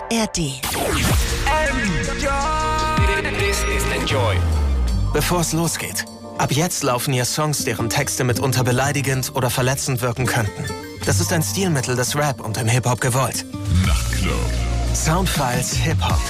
ARD. This is Enjoy. Bevor es losgeht, ab jetzt laufen hier Songs, deren Texte mitunter beleidigend oder verletzend wirken könnten. Das ist ein Stilmittel des Rap und im Hip-Hop gewollt. Nachtclub. Soundfiles Hip-Hop.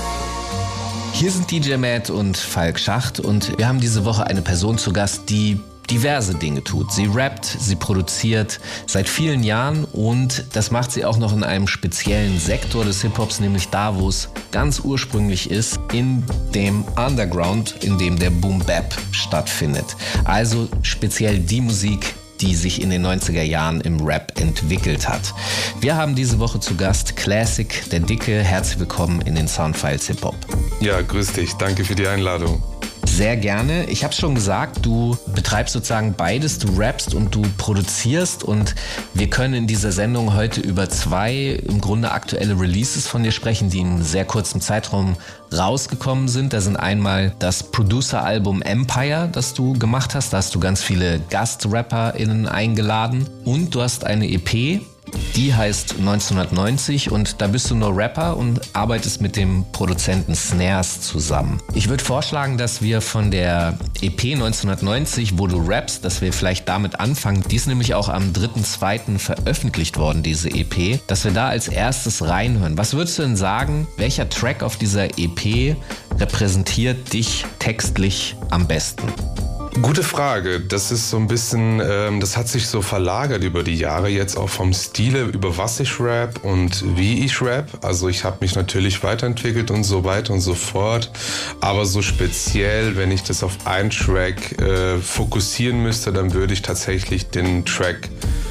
Hier sind DJ Matt und Falk Schacht und wir haben diese Woche eine Person zu Gast, die diverse Dinge tut. Sie rappt, sie produziert seit vielen Jahren und das macht sie auch noch in einem speziellen Sektor des Hip-Hops, nämlich da, wo es ganz ursprünglich ist, in dem Underground, in dem der Boom-Bap stattfindet. Also speziell die Musik, die sich in den 90er Jahren im Rap entwickelt hat. Wir haben diese Woche zu Gast Classic, der Dicke. Herzlich willkommen in den Soundfiles Hip-Hop. Ja, grüß dich. Danke für die Einladung. Sehr gerne. Ich habe schon gesagt, du betreibst sozusagen beides. Du rappst und du produzierst und wir können in dieser Sendung heute über zwei im Grunde aktuelle Releases von dir sprechen, die in einem sehr kurzen Zeitraum rausgekommen sind. Da sind einmal das Producer-Album Empire, das du gemacht hast. Da hast du ganz viele GastrapperInnen eingeladen und du hast eine EP, die heißt 1990 und da bist du nur Rapper und arbeitest mit dem Produzenten Snares zusammen. Ich würde vorschlagen, dass wir von der EP 1990, wo du rappst, dass wir vielleicht damit anfangen. Die ist nämlich auch am 3.2. veröffentlicht worden, diese EP, dass wir da als erstes reinhören. Was würdest du denn sagen, welcher Track auf dieser EP repräsentiert dich textlich am besten? Gute Frage. Das ist so ein bisschen, das hat sich so verlagert über die Jahre jetzt auch vom Stile, über was ich rap und wie ich rap. Also ich habe mich natürlich weiterentwickelt und so weiter und so fort. Aber so speziell, wenn ich das auf einen Track fokussieren müsste, dann würde ich tatsächlich den Track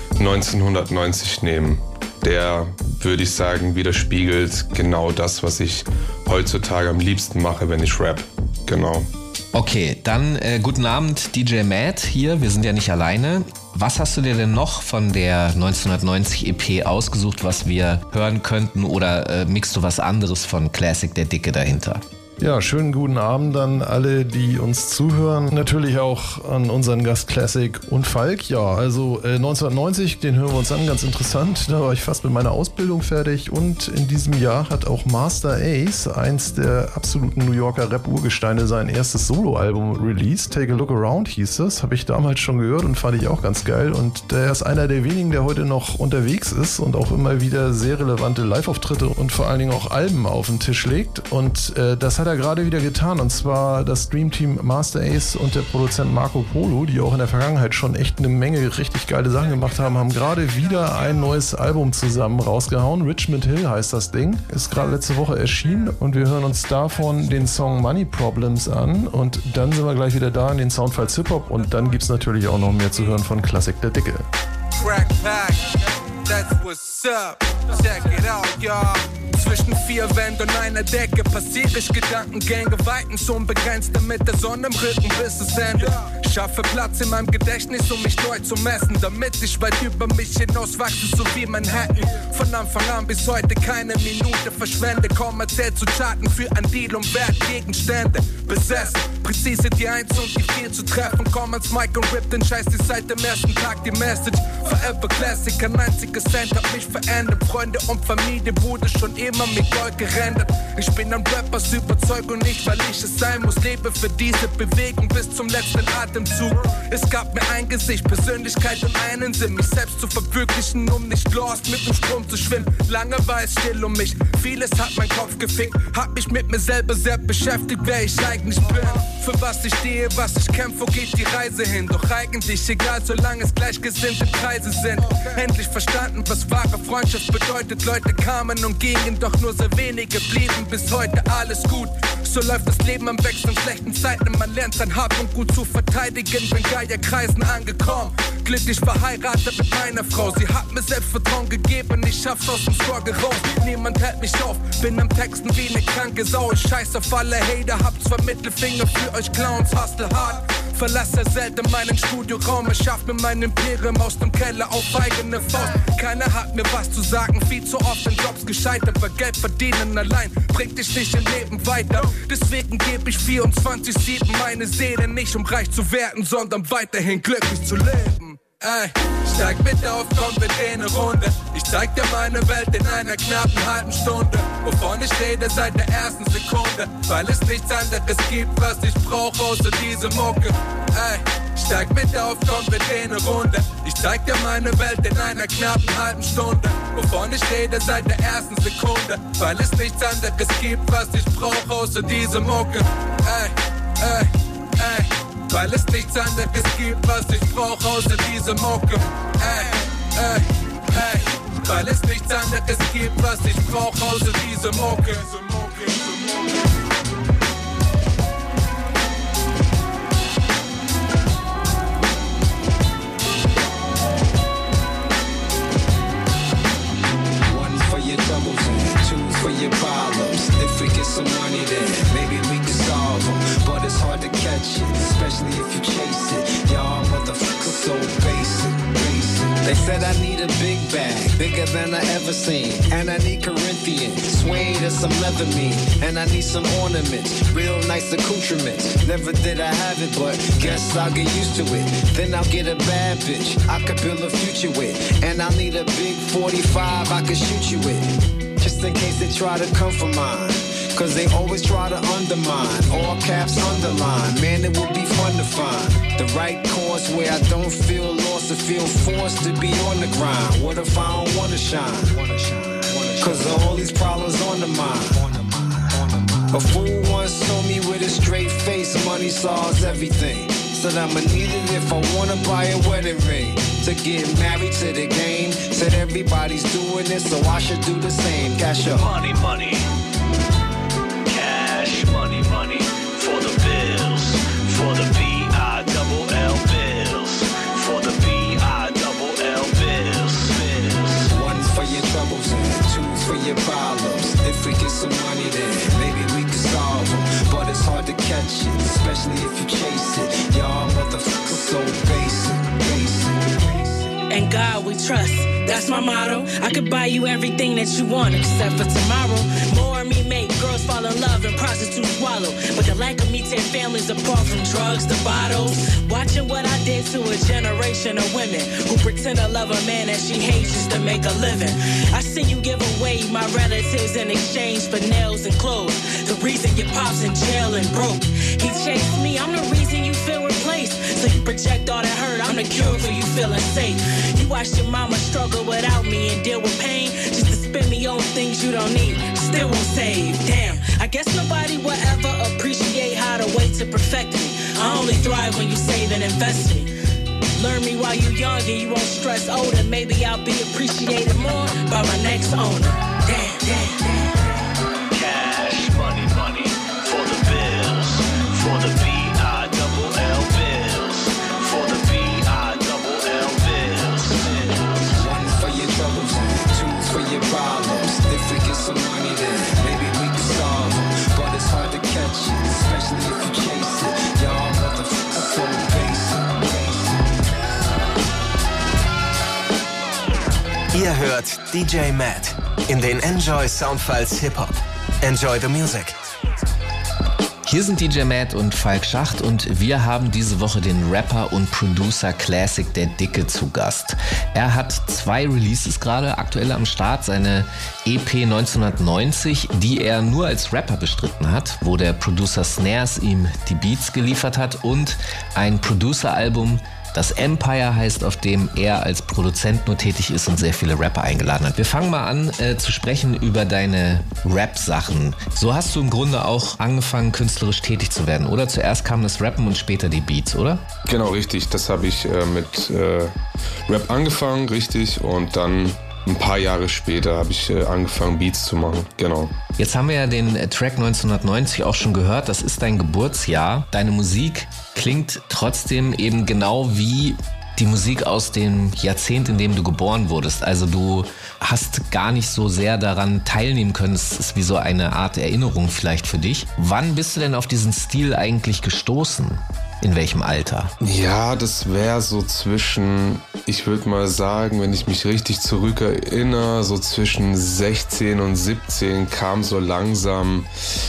1990 nehmen. Der, würde ich sagen, widerspiegelt genau das, was ich heutzutage am liebsten mache, wenn ich rap. Genau. Okay, dann guten Abend, DJ Matt hier. Wir sind ja nicht alleine. Was hast du dir denn noch von der 1990 EP ausgesucht, was wir hören könnten? Oder mixst du was anderes von Classic, der Dicke dahinter? Ja, schönen guten Abend an alle, die uns zuhören. Natürlich auch an unseren Gast Classic und Falk. Ja, also 1990, den hören wir uns an, ganz interessant. Da war ich fast mit meiner Ausbildung fertig und in diesem Jahr hat auch Masta Ace, eins der absoluten New Yorker Rap-Urgesteine, sein erstes Soloalbum released. Take a Look Around hieß das. Habe ich damals schon gehört und fand ich auch ganz geil. Und der ist einer der wenigen, der heute noch unterwegs ist und auch immer wieder sehr relevante Live-Auftritte und vor allen Dingen auch Alben auf den Tisch legt. Und das hat er gerade wieder getan, und zwar das Dreamteam Masta Ace und der Produzent Marco Polo, die auch in der Vergangenheit schon echt eine Menge richtig geile Sachen gemacht haben, haben gerade wieder ein neues Album zusammen rausgehauen. Richmond Hill heißt das Ding, ist gerade letzte Woche erschienen und wir hören uns davon den Song Money Problems an und dann sind wir gleich wieder da in den Soundfiles Hip-Hop und dann gibt es natürlich auch noch mehr zu hören von Classic der Dicke. Crack pack, that's what's up, check it out, y'all. Zwischen vier Wänden und einer Decke passiere ich Gedankengänge, weitens unbegrenzt, mit der Sonne im Rücken bis es endet. Schaffe Platz in meinem Gedächtnis, um mich neu zu messen, damit ich weit über mich hinauswachse, so wie Manhattan. Von Anfang an bis heute keine Minute verschwende, kommerziell zu Charten für ein Deal um Wertgegenstände. Besessen, präzise die 1 und die 4 zu treffen, komm ans Mic und rip den Scheiß, die seit dem ersten Tag die Message. Forever Classic, kein einziges Cent hat mich verändert, Freunde und Familie wurde schon immer mit Gold gerendert. Ich bin ein Rapper aus Überzeugung, nicht weil ich es sein muss. Lebe für diese Bewegung bis zum letzten Atemzug. Es gab mir ein Gesicht, Persönlichkeit und einen Sinn, mich selbst zu verwirklichen, um nicht lost mit dem Strom zu schwimmen. Lange war es still um mich, vieles hat mein Kopf gefickt. Hab mich mit mir selber sehr beschäftigt, wer ich eigentlich bin. Für was ich stehe, was ich kämpfe, wo geht die Reise hin? Doch eigentlich egal, solange es gleichgesinnte Kreise sind. Endlich verstanden, was wahre Freundschaft bedeutet. Leute kamen und gingen, doch nur sehr wenige blieben bis heute alles gut. So läuft das Leben am Wechsel in schlechten Zeiten. Man lernt sein Hab und Gut zu verteidigen, bin Geierkreisen angekommen. Glücklich verheiratet mit meiner Frau. Sie hat mir Selbstvertrauen gegeben, ich schaff's aus dem Struggle raus. Niemand hält mich auf, bin am Texten wie eine kranke Sau. Ich scheiß auf alle Hater, hab 2 Mittelfinger für euch Clowns, hustle hart. Verlasse selten meinen Studioraum, erschaff mir mein Imperium aus dem Keller auf eigene Faust. Keiner hat mir was zu sagen, viel zu oft in Jobs gescheitert, weil Geld verdienen allein bringt dich nicht im Leben weiter. Deswegen gebe ich 24/7 meine Seele nicht, um reich zu werden, sondern weiterhin glücklich zu leben. Ey, steig mit auf, komm mit in eine Runde. Ich zeig dir meine Welt in einer knappen halben Stunde. Wovon ich rede seit der ersten Sekunde. Weil es nichts anderes gibt, was ich brauch, außer diese Mucke. Ey, steig mit auf, komm mit in eine Runde. Ich zeig dir meine Welt in einer knappen halben Stunde. Wovon ich rede seit der ersten Sekunde. Weil es nichts anderes gibt, was ich brauch, außer diese Mucke. Ey, ey, ey. Weil es nichts anderes gibt, was ich brauch, außer diese Mucke. Ey, ey, ey. Weil es nichts anderes gibt, was ich brauch, außer diese Mucke. One for your troubles and two for your problems. If we get some money then maybe we can solve them. But it's hard to catch it, especially if you chase it. Y'all motherfuckers so basic. They said I need a big bag, bigger than I ever seen. And I need Corinthian, suede and some leather meat. And I need some ornaments, real nice accoutrements. Never did I have it, but guess I'll get used to it. Then I'll get a bad bitch I could build a future with. And I'll need a big 45 I could shoot you with. Just in case they try to come for mine. Cause they always try to undermine. All caps underline. Man, it would be fun to find the right course where I don't feel lost or feel forced to be on the grind. What if I don't wanna shine? Cause of all these problems on the mind. A fool once told me with a straight face, money solves everything. Said I'ma need it if I wanna buy a wedding ring. To get married to the game. Said everybody's doing it, so I should do the same. Cash up. Money, money. Money, money, for the bills, for the B-I-double-L bills, for the B-I-double-L bills. One's for your troubles and two's for your problems. If we get some money then maybe we can solve them. But it's hard to catch it, especially if you chase it. Y'all motherfuckers so basic. And God we trust, that's my motto. I could buy you everything that you want except for tomorrow. More of me make girls fall in love and prostitutes swallow. But the lack of me tear families apart from drugs to bottles. Watching what I did to a generation of women who pretend to love a man that she hates just to make a living. I see you give away my relatives in exchange for nails and clothes. The reason your pop's in jail and broke. He chased me, I'm the reason you feel replaced. So you project all that hurt, I'm the cure for you feeling safe. You watched your mama struggle without me and deal with pain just to spend me on things you don't need. Still won't save. Damn, I guess nobody will ever appreciate how to wait to perfect me. I only thrive when you save and invest me. Learn me while you young and you won't stress older. Maybe I'll be appreciated more by my next owner. Damn, damn, damn. Cash, money, money, for the bills, for the B-I-double-L bills, for the B-I-double-L bills. One's for your troubles and two's for your problems. If we get some money then maybe we can solve them. But it's hard to catch it, especially if you chase it. Y'all motherfuckers so basic. Ihr hört DJ Matt in den Enjoy Soundfiles Hip-Hop. Enjoy the music. Hier sind DJ Matt und Falk Schacht und wir haben diese Woche den Rapper und Producer Classic Der Dicke zu Gast. Er hat 2 Releases gerade aktuell am Start, seine EP 1990, die er nur als Rapper bestritten hat, wo der Producer Snares ihm die Beats geliefert hat, und ein Producer-Album, das Empire heißt, auf dem er als Produzent nur tätig ist und sehr viele Rapper eingeladen hat. Wir fangen mal an zu sprechen über deine Rap-Sachen. So hast du im Grunde auch angefangen, künstlerisch tätig zu werden, oder? Zuerst kam das Rappen und später die Beats, oder? Genau, richtig. Das habe ich mit Rap angefangen, richtig. Und dann ein paar Jahre später habe ich angefangen, Beats zu machen. Genau. Jetzt haben wir ja den Track 1990 auch schon gehört. Das ist dein Geburtsjahr. Deine Musik klingt trotzdem eben genau wie die Musik aus dem Jahrzehnt, in dem du geboren wurdest. Also du hast gar nicht so sehr daran teilnehmen können. Es ist wie so eine Art Erinnerung vielleicht für dich. Wann bist du denn auf diesen Stil eigentlich gestoßen? in welchem Alter? Ja, das wäre so zwischen, ich würde mal sagen, wenn ich mich richtig zurückerinnere, so zwischen 16 und 17 kam so langsam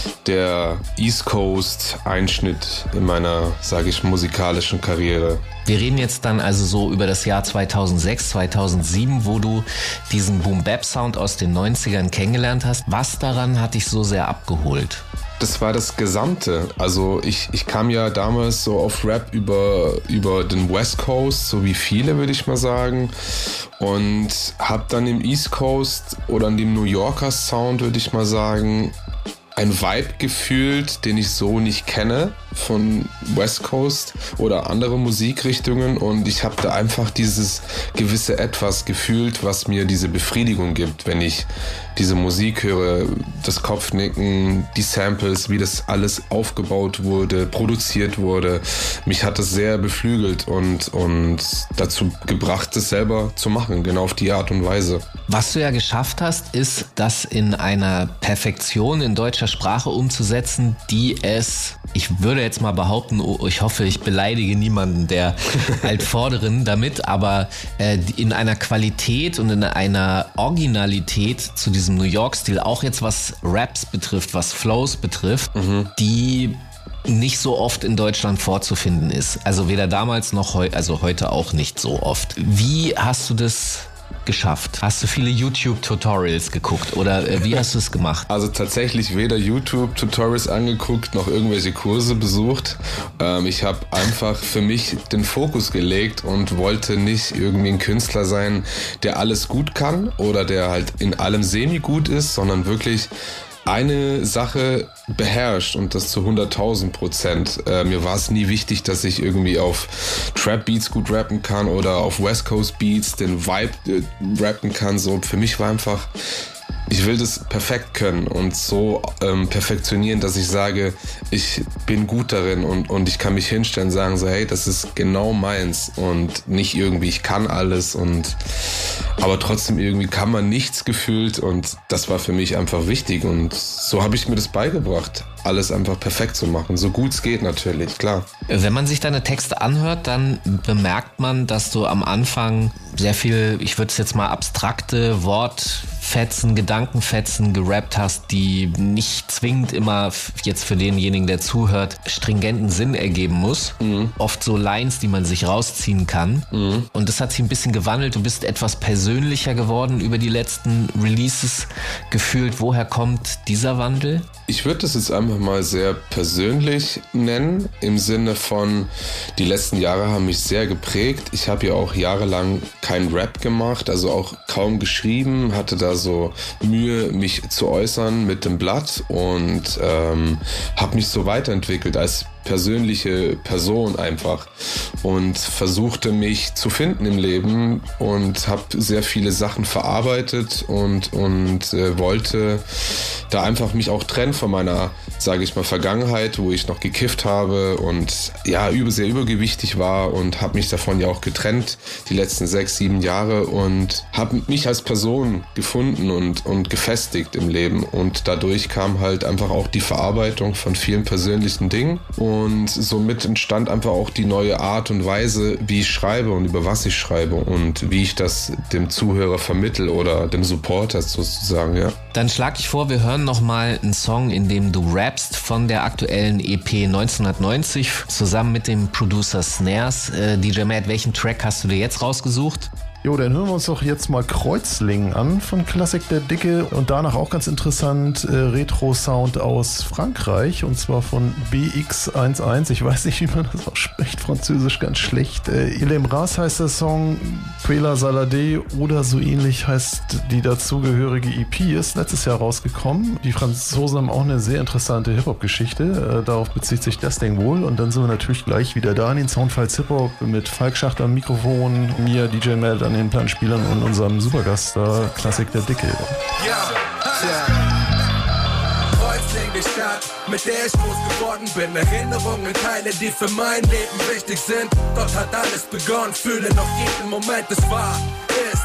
der East Coast Einschnitt in meiner, sage ich, musikalischen Karriere. Wir reden jetzt dann also so über das Jahr 2006, 2007, wo du diesen Boom-Bap-Sound aus den 90ern kennengelernt hast. Was daran hat dich so sehr abgeholt? Das war das Gesamte. Also ich kam ja damals so auf Rap über den West Coast, so wie viele, würde ich mal sagen. Und habe dann im East Coast oder an dem New Yorker Sound, würde ich mal sagen, ein Vibe gefühlt, den ich so nicht kenne von West Coast oder andere Musikrichtungen, und ich habe da einfach dieses gewisse Etwas gefühlt, was mir diese Befriedigung gibt, wenn ich diese Musik höre, das Kopfnicken, die Samples, wie das alles aufgebaut wurde, produziert wurde. Mich hat das sehr beflügelt und dazu gebracht, es selber zu machen, genau auf die Art und Weise. Was du ja geschafft hast, ist, das in einer Perfektion in deutscher Sprache umzusetzen, die es, ich würde jetzt mal behaupten, ich hoffe, ich beleidige niemanden der Altvorderen damit, aber in einer Qualität und in einer Originalität zu diesem New York-Stil, auch jetzt was Raps betrifft, was Flows betrifft, die nicht so oft in Deutschland vorzufinden ist. Also weder damals noch heute auch nicht so oft. Wie hast du das geschafft? Hast du viele YouTube-Tutorials geguckt oder wie hast du es gemacht? Also tatsächlich weder YouTube-Tutorials angeguckt, noch irgendwelche Kurse besucht. Ich habe einfach für mich den Fokus gelegt und wollte nicht irgendwie ein Künstler sein, der alles gut kann oder der halt in allem semi-gut ist, sondern wirklich eine Sache beherrscht und das zu 100.000%. Mir war es nie wichtig, dass ich irgendwie auf Trap-Beats gut rappen kann oder auf West Coast Beats den Vibe rappen kann. So, für mich war einfach, ich will das perfekt können und so perfektionieren, dass ich sage, ich bin gut darin und ich kann mich hinstellen und sagen so, hey, das ist genau meins und nicht irgendwie, ich kann alles aber trotzdem irgendwie kann man nichts gefühlt, und das war für mich einfach wichtig, und so habe ich mir das beigebracht, alles einfach perfekt zu machen, so gut es geht natürlich, klar. Wenn man sich deine Texte anhört, dann bemerkt man, dass du am Anfang sehr viel, ich würde es jetzt mal abstrakte Wortfetzen, Gedankenfetzen gerappt hast, die nicht zwingend immer jetzt für denjenigen, der zuhört, stringenten Sinn ergeben muss. Oft so Lines, die man sich rausziehen kann. Und das hat sich ein bisschen gewandelt. Du bist etwas persönlicher geworden über die letzten Releases gefühlt. Woher kommt dieser Wandel? Ich würde das jetzt einfach mal sehr persönlich nennen, im Sinne von, die letzten Jahre haben mich sehr geprägt. Ich habe ja auch jahrelang keinen Rap gemacht, also auch kaum geschrieben, hatte da so Mühe, mich zu äußern mit dem Blatt, und habe mich so weiterentwickelt als persönliche Person einfach und versuchte mich zu finden im Leben und habe sehr viele Sachen verarbeitet und wollte da einfach mich auch trennen von meiner, sage ich mal, Vergangenheit, wo ich noch gekifft habe und ja, sehr übergewichtig war, und habe mich davon ja auch getrennt die letzten 6, 7 Jahre und habe mich als Person gefunden und gefestigt im Leben, und dadurch kam halt einfach auch die Verarbeitung von vielen persönlichen Dingen. Und somit entstand einfach auch die neue Art und Weise, wie ich schreibe und über was ich schreibe und wie ich das dem Zuhörer vermittel oder dem Supporter sozusagen, ja. Dann schlag ich vor, wir hören nochmal einen Song, in dem du rappst von der aktuellen EP 1990 zusammen mit dem Producer Snares. DJ Matt, welchen Track hast du dir jetzt rausgesucht? Jo, dann hören wir uns doch jetzt mal Kreuzlingen an von Klassik der Dicke, und danach auch ganz interessant Retro-Sound aus Frankreich, und zwar von BX11. Ich weiß nicht, wie man das ausspricht, französisch ganz schlecht. Il Embrace heißt der Song, Quella Salade oder so ähnlich heißt die dazugehörige EP, ist letztes Jahr rausgekommen. Die Franzosen haben auch eine sehr interessante Hip-Hop-Geschichte, darauf bezieht sich das Ding wohl, und dann sind wir natürlich gleich wieder da in den Soundfiles Hip-Hop mit Falk Schacht am Mikrofon, mir, DJ Matt an den Plattenspielern und unserem Supergast da, Klassik der Dicke. Kreuzlingen, die Stadt, mit der ich groß geworden bin. Erinnerungen, Teile, die für mein Leben wichtig sind. Dort hat alles begonnen, fühle noch jeden Moment, es war, ist und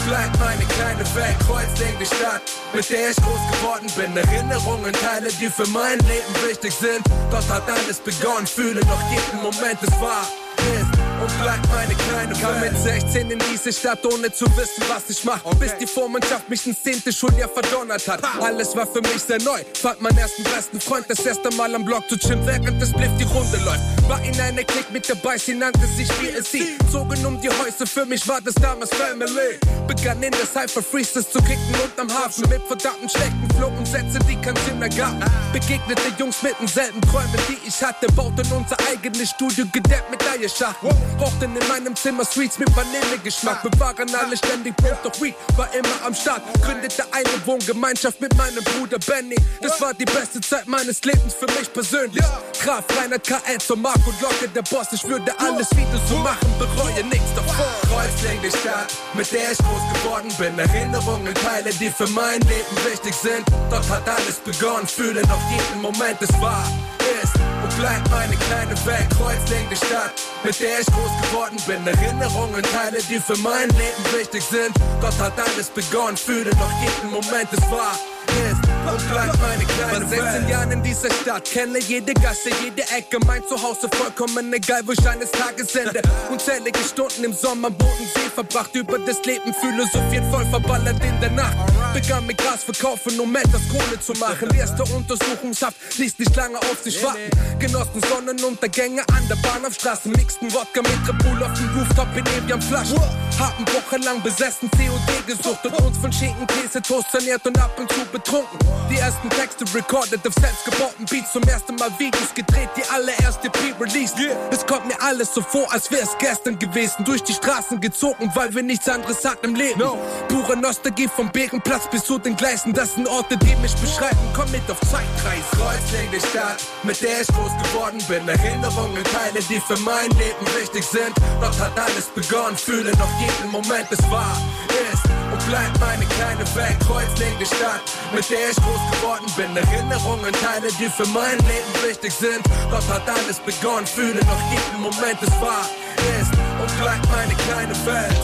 bleibt meine kleine Welt, Kreuzlingen die Stadt, mit der ich groß geworden bin. Erinnerungen, Teile, die für mein Leben wichtig sind. Dort hat alles begonnen, fühle noch jeden Moment, es war, ist und bleibt meine kleine Welt. Kam mit 16 in diese Stadt, ohne zu wissen, was ich mach. Bis die Vormundschaft mich ins 10. Schuljahr verdonnert hat. Alles war für mich sehr neu. Fand meinen ersten besten Freund das erste Mal am Block zu chillen, während das Bliff die Runde läuft. War in einer Klick mit dabei, sie nannte sich BSC. Zogen um die Häuser, für mich war das damals Family. Begann in der Cypher Freestyles zu kicken und am Hafen mit verdammten schlechten Flow und Sätze, die kein Sinn ergaben. Begegnete Jungs mit denselben Träumen, die ich hatte. Bauten unser eigenes Studio, gedeckt mit Eierschachteln. Rauchten in meinem Zimmer Sweets mit Vanillegeschmack. Wir waren alle ständig broke, doch Weed war immer am Start. Gründete eine Wohngemeinschaft mit meinem Bruder Benny. Das war die beste Zeit meines Lebens für mich persönlich. Graf, Reinhard, KL, zur Mark und Locke, der Boss. Ich würde alles wieder so machen, bereue nichts davon. Kreuzlingen die Stadt, mit der ich groß geworden bin. Erinnerungen, Teile, die für mein Leben wichtig sind. Dort hat alles begonnen, fühle noch jeden Moment, es war, ist und bleibt meine kleine Welt. Kreuzlingen die Stadt, mit der ich groß geworden bin. Erinnerungen, Teile, die für mein Leben wichtig sind. Dort hat alles begonnen, fühle noch jeden Moment, es war, ist und bleibt meine kleine Welt. 16 Jahren in dieser Stadt, kenne jede Gasse, jede Ecke. Mein Zuhause vollkommen egal, wo ich eines Tages ende. Unzählige Stunden im Sommer am Bodensee verbracht. Über das Leben philosophiert, voll verballert in der Nacht. Begann mit Gras verkaufen, um etwas Kohle zu machen. Erste Untersuchungshaft ließ nicht lange auf sich warten. Genossen Sonnenuntergänge an der Bahnhofstraße. Mixten Wodka mit Red Bull auf dem Rooftop in Evian-Flaschen. Haben wochenlang besessen, COD gesucht und uns von Schinken, Käse, Toast ernährt und ab und zu betrunken. Die ersten Texte recorded auf selbstgebauten Beats. Zum ersten Mal Videos gedreht, die allererste EP released. Es kommt mir alles so vor, als wär's gestern gewesen. Durch die Straßen gezogen, weil wir nichts anderes hatten im Leben. Pure Nostalgie vom Bekenplatz bis zu den Gleisen. Das sind Orte, die mich beschreiben. Komm mit auf Zeitreise. Kreuzlingen die Stadt, mit der ich groß geworden bin. Erinnerungen, Teile, die für mein Leben wichtig sind. Dort hat alles begonnen, fühle noch jeden Moment, es war, ist und bleibt meine kleine Welt. Kreuzlingen die Stadt, mit der ich groß geworden bin. Erinnerungen, Teile, die für mein Leben wichtig sind. Dort hat alles begonnen, fühle noch jeden Moment, es war, ist und bleibt meine kleine Welt.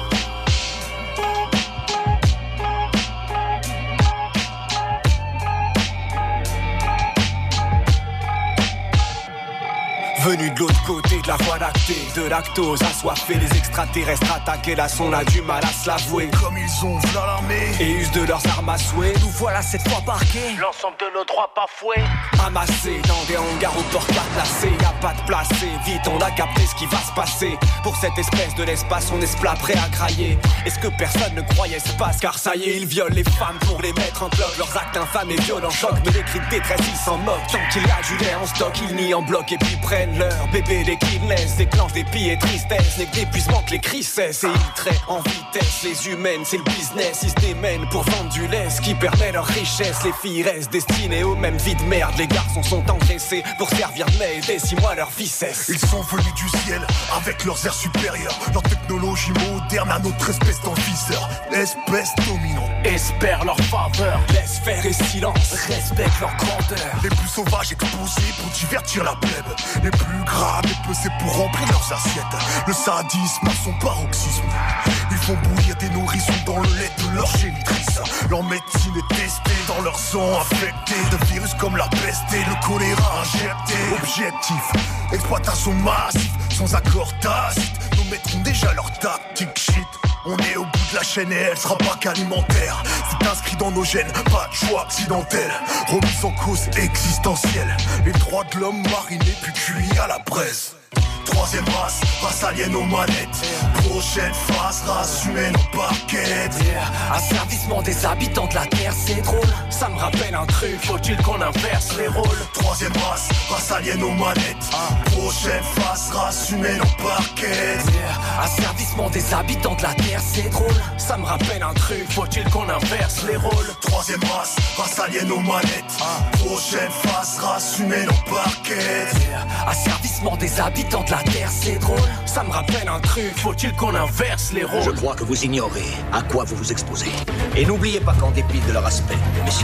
Venu de l'autre côté de la voie lactée, de lactose assoiffé, les extraterrestres attaqués, là on a du mal à se l'avouer. Comme ils ont v'là l'armée et usent de leurs armes à souhait. Nous voilà cette fois parqués, l'ensemble de nos droits bafoués. Amassés dans des hangars au port pas placés, y'a pas de placé, vite on a capté ce qui va se passer. Pour cette espèce de l'espace, on est ce plat prêt à grailler. Est-ce que personne ne croyait se passe? Car ça y est, ils violent les femmes pour les mettre en bloc. Leurs actes infâmes et violents choquent, mais les cris de détresse ils s'en moquent. Tant qu'il y a du lait en stock, ils nient en bloc et puis prennent leur bébé des kidnappers, déclenchent des pieds et tristesse. N'est que d'épuisement que les cris cessent et ils traitent en vitesse les humaines, c'est le business. Ils se démènent pour vendre du lait, ce qui permet leur richesse. Les filles restent destinées aux mêmes vies de merde. Les garçons sont engraissés pour servir de lait et des 6 mois leur vie cesse. Ils sont venus du ciel avec leurs airs supérieurs, leur technologie moderne à notre espèce d'envisseur. Espèce dominante, espère leur faveur, laisse faire et silence, respecte leur grandeur. Les plus sauvages exposés pour divertir la plèbe, les plus graves et pesés pour remplir leurs assiettes. Le sadisme à son paroxysme, ils font bouillir des nourrissons dans le lait de leur génitrice. Leur médecine est testée dans leur sang infecté de virus comme la peste et le choléra injecté. Objectif, exploitation massive, sans accord tacite. Nous mettrons déjà leur tactique shit. On est au bout de la chaîne et elle sera pas qu'alimentaire. C'est inscrit dans nos gènes, pas de choix accidentel. Remise en cause existentielle. Les droits de l'homme marinés puis cuits à la braise. Troisième race alien aux manettes. Prochaine phase, race humaine en parquet. Asservissement des habitants de la Terre, c'est drôle. Ça me rappelle un truc, faut-il qu'on inverse les rôles? Troisième race alien aux manettes. Prochaine phase, race humaine en parquet. Asservissement des habitants de la Terre, c'est drôle. Ça me rappelle un truc, faut-il qu'on inverse les rôles? Troisième race alien aux manettes. Prochaine phase, race humaine en parquet. Asservissement des habitants de la Terre, c'est drôle. Ça me rappelle un truc, faut-il qu'on inverse les rôles? Je crois que vous ignorez à quoi vous vous exposez. Et n'oubliez pas qu'en dépit de leur aspect, messieurs,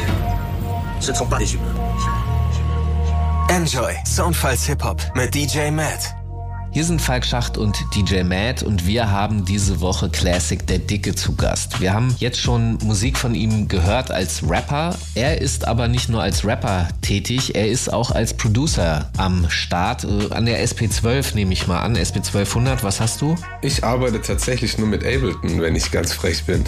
ce ne sont pas des humains. Enjoy Soundfiles Hip-Hop mit DJ Matt. Hier sind Falk Schacht und DJ Matt und wir haben diese Woche Classic Der Dicke zu Gast. Wir haben jetzt schon Musik von ihm gehört als Rapper. Er ist aber nicht nur als Rapper tätig, er ist auch als Producer am Start. An der SP12 nehme ich mal an, SP1200, was hast du? Ich arbeite tatsächlich nur mit Ableton, wenn ich ganz frech bin.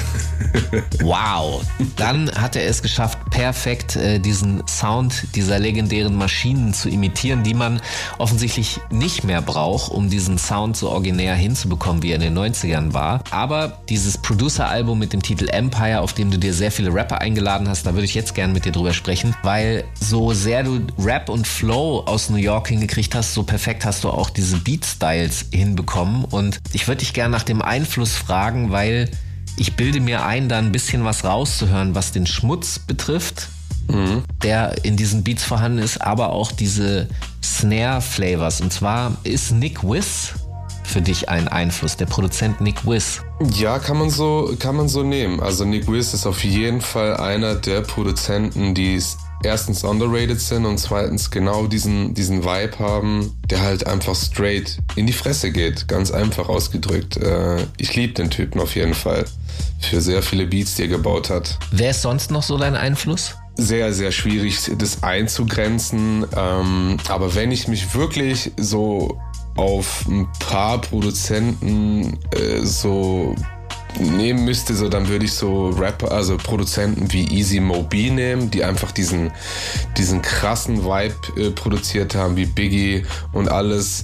Wow, dann hat er es geschafft, perfekt diesen Sound dieser legendären Maschinen zu imitieren, die man offensichtlich nicht mehr braucht, um diesen Sound so originär hinzubekommen, wie er in den 90ern war. Aber dieses Producer-Album mit dem Titel Empire, auf dem du dir sehr viele Rapper eingeladen hast, da würde ich jetzt gerne mit dir drüber sprechen, weil so sehr du Rap und Flow aus New York hingekriegt hast, so perfekt hast du auch diese Beat-Styles hinbekommen. Und ich würde dich gerne nach dem Einfluss fragen, weil ich bilde mir ein, da ein bisschen was rauszuhören, was den Schmutz betrifft, der in diesen Beats vorhanden ist, aber auch diese Snare-Flavors. Und zwar ist Nick Wiz für dich ein Einfluss, der Produzent Nick Wiz? Ja, kann man so nehmen. Also Nick Wiz ist auf jeden Fall einer der Produzenten, die erstens underrated sind und zweitens genau diesen Vibe haben, der halt einfach straight in die Fresse geht. Ganz einfach ausgedrückt. Ich liebe den Typen auf jeden Fall für sehr viele Beats, die er gebaut hat. Wer ist sonst noch so dein Einfluss? Sehr, sehr schwierig, das einzugrenzen. Aber wenn ich mich wirklich so auf ein paar Produzenten so nehmen müsste, so dann würde ich so Rapper, also Produzenten wie Easy Mo B nehmen, die einfach diesen krassen Vibe produziert haben, wie Biggie und alles.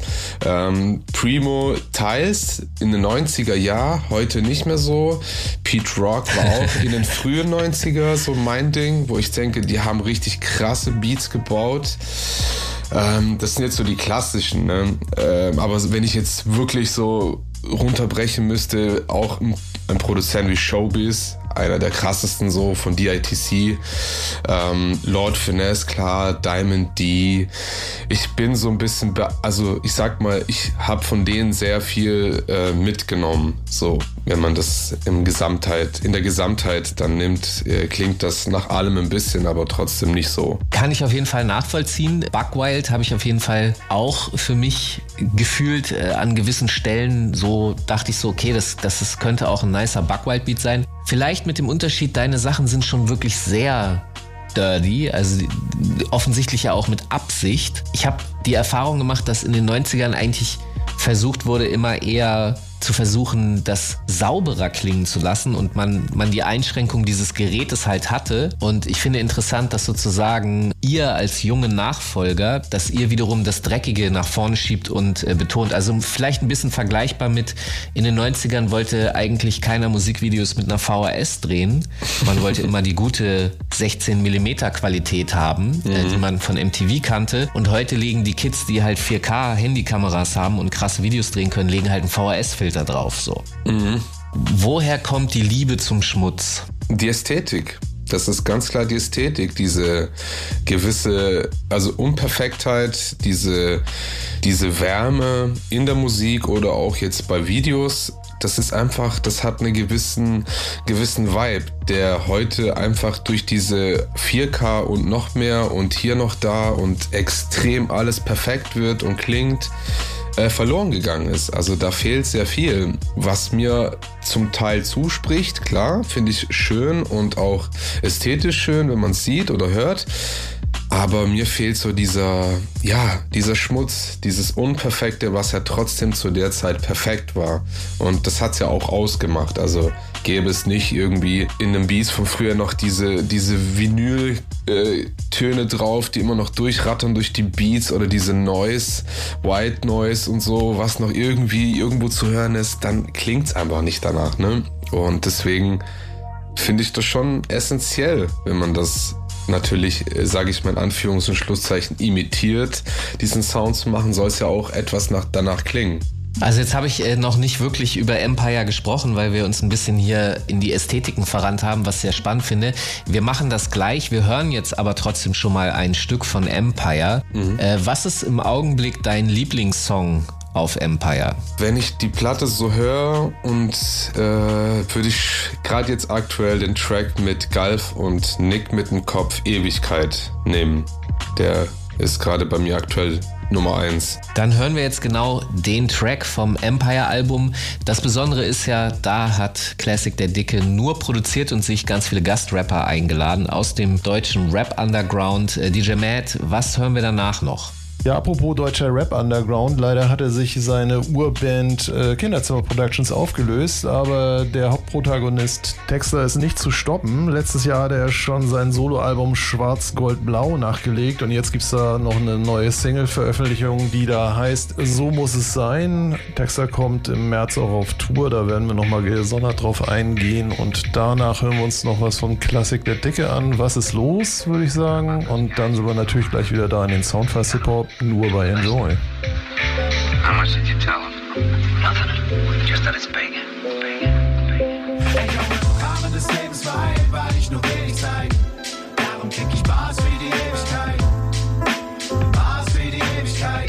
Primo teils in den 90er Jahren, heute nicht mehr so. Pete Rock war auch in den frühen 90er so mein Ding, wo ich denke, die haben richtig krasse Beats gebaut. Das sind jetzt so die klassischen, ne? Aber wenn ich jetzt wirklich so runterbrechen müsste, auch ein Produzent wie Showbiz, einer der krassesten so von DITC, Lord Finesse, klar, Diamond D. Ich bin so ein bisschen, also ich sag mal, ich habe von denen sehr viel mitgenommen. So, wenn man das in der Gesamtheit dann nimmt, klingt das nach allem ein bisschen, aber trotzdem nicht so. Kann ich auf jeden Fall nachvollziehen. Buck Wild habe ich auf jeden Fall auch für mich gefühlt an gewissen Stellen. So dachte ich so, okay, das könnte auch ein nicer Buck Wild Beat sein. Vielleicht mit dem Unterschied, deine Sachen sind schon wirklich sehr dirty, also offensichtlich ja auch mit Absicht. Ich habe die Erfahrung gemacht, dass in den 90ern eigentlich versucht wurde, immer eher zu versuchen, das sauberer klingen zu lassen und man die Einschränkung dieses Gerätes halt hatte. Und ich finde interessant, dass sozusagen ihr als junge Nachfolger, dass ihr wiederum das Dreckige nach vorne schiebt und betont. Also vielleicht ein bisschen vergleichbar mit, in den 90ern wollte eigentlich keiner Musikvideos mit einer VHS drehen. Man wollte immer die gute 16mm Qualität haben, die man von MTV kannte. Und heute legen die Kids, die halt 4K Handykameras haben und krasse Videos drehen können, legen halt einen VHS-Filter drauf. So. Woher kommt die Liebe zum Schmutz? Die Ästhetik. Das ist ganz klar die Ästhetik, diese gewisse, also Unperfektheit, diese Wärme in der Musik oder auch jetzt bei Videos. Das ist einfach, das hat einen gewissen Vibe, der heute einfach durch diese 4K und noch mehr und hier noch da und extrem alles perfekt wird und klingt, verloren gegangen ist. Also da fehlt sehr viel, was mir zum Teil zuspricht. Klar, finde ich schön und auch ästhetisch schön, wenn man es sieht oder hört. Aber mir fehlt so dieser Schmutz, dieses Unperfekte, was ja trotzdem zu der Zeit perfekt war. Und das hat's ja auch ausgemacht. Also gäbe es nicht irgendwie in den Beats von früher noch diese Vinyl-Töne drauf, die immer noch durchrattern durch die Beats oder diese Noise, White Noise und so, was noch irgendwo zu hören ist, dann klingt's einfach nicht danach, ne? Und deswegen finde ich das schon essentiell, wenn man das natürlich, sage ich mal in Anführungs- und Schlusszeichen, imitiert, diesen Sound zu machen, soll es ja auch etwas danach klingen. Also jetzt habe ich noch nicht wirklich über Empire gesprochen, weil wir uns ein bisschen hier in die Ästhetiken verrannt haben, was ich sehr spannend finde. Wir machen das gleich, wir hören jetzt aber trotzdem schon mal ein Stück von Empire. Was ist im Augenblick dein Lieblingssong auf Empire? Wenn ich die Platte so höre und würde ich gerade jetzt aktuell den Track mit Galf und Nick mit dem Kopf Ewigkeit nehmen. Der ist gerade bei mir aktuell Nummer 1. Dann hören wir jetzt genau den Track vom Empire-Album. Das Besondere ist ja, da hat Classic der Dicke nur produziert und sich ganz viele Gastrapper eingeladen aus dem deutschen Rap-Underground. DJ Matt, was hören wir danach noch? Ja, apropos deutscher Rap-Underground, leider hatte sich seine Urband Kinderzimmer Productions aufgelöst, aber der Hauptprotagonist Texter ist nicht zu stoppen. Letztes Jahr hat er schon sein Soloalbum Schwarz-Gold-Blau nachgelegt und jetzt gibt's da noch eine neue Single-Veröffentlichung, die da heißt So muss es sein. Texter kommt im März auch auf Tour, da werden wir nochmal gesondert drauf eingehen und danach hören wir uns noch was von Classic der Dicke an. Was ist los, würde ich sagen, und dann sind wir natürlich gleich wieder da in den Soundfest Hip-Hop. Nur bei Enjoy. How much did you tell him? Nothing. Just that it's big. Ey, Junge, Rahmen des Lebens war hell, weil ich nur wenig Zeit. Darum krieg ich Bars für die Ewigkeit. Bars für die Ewigkeit.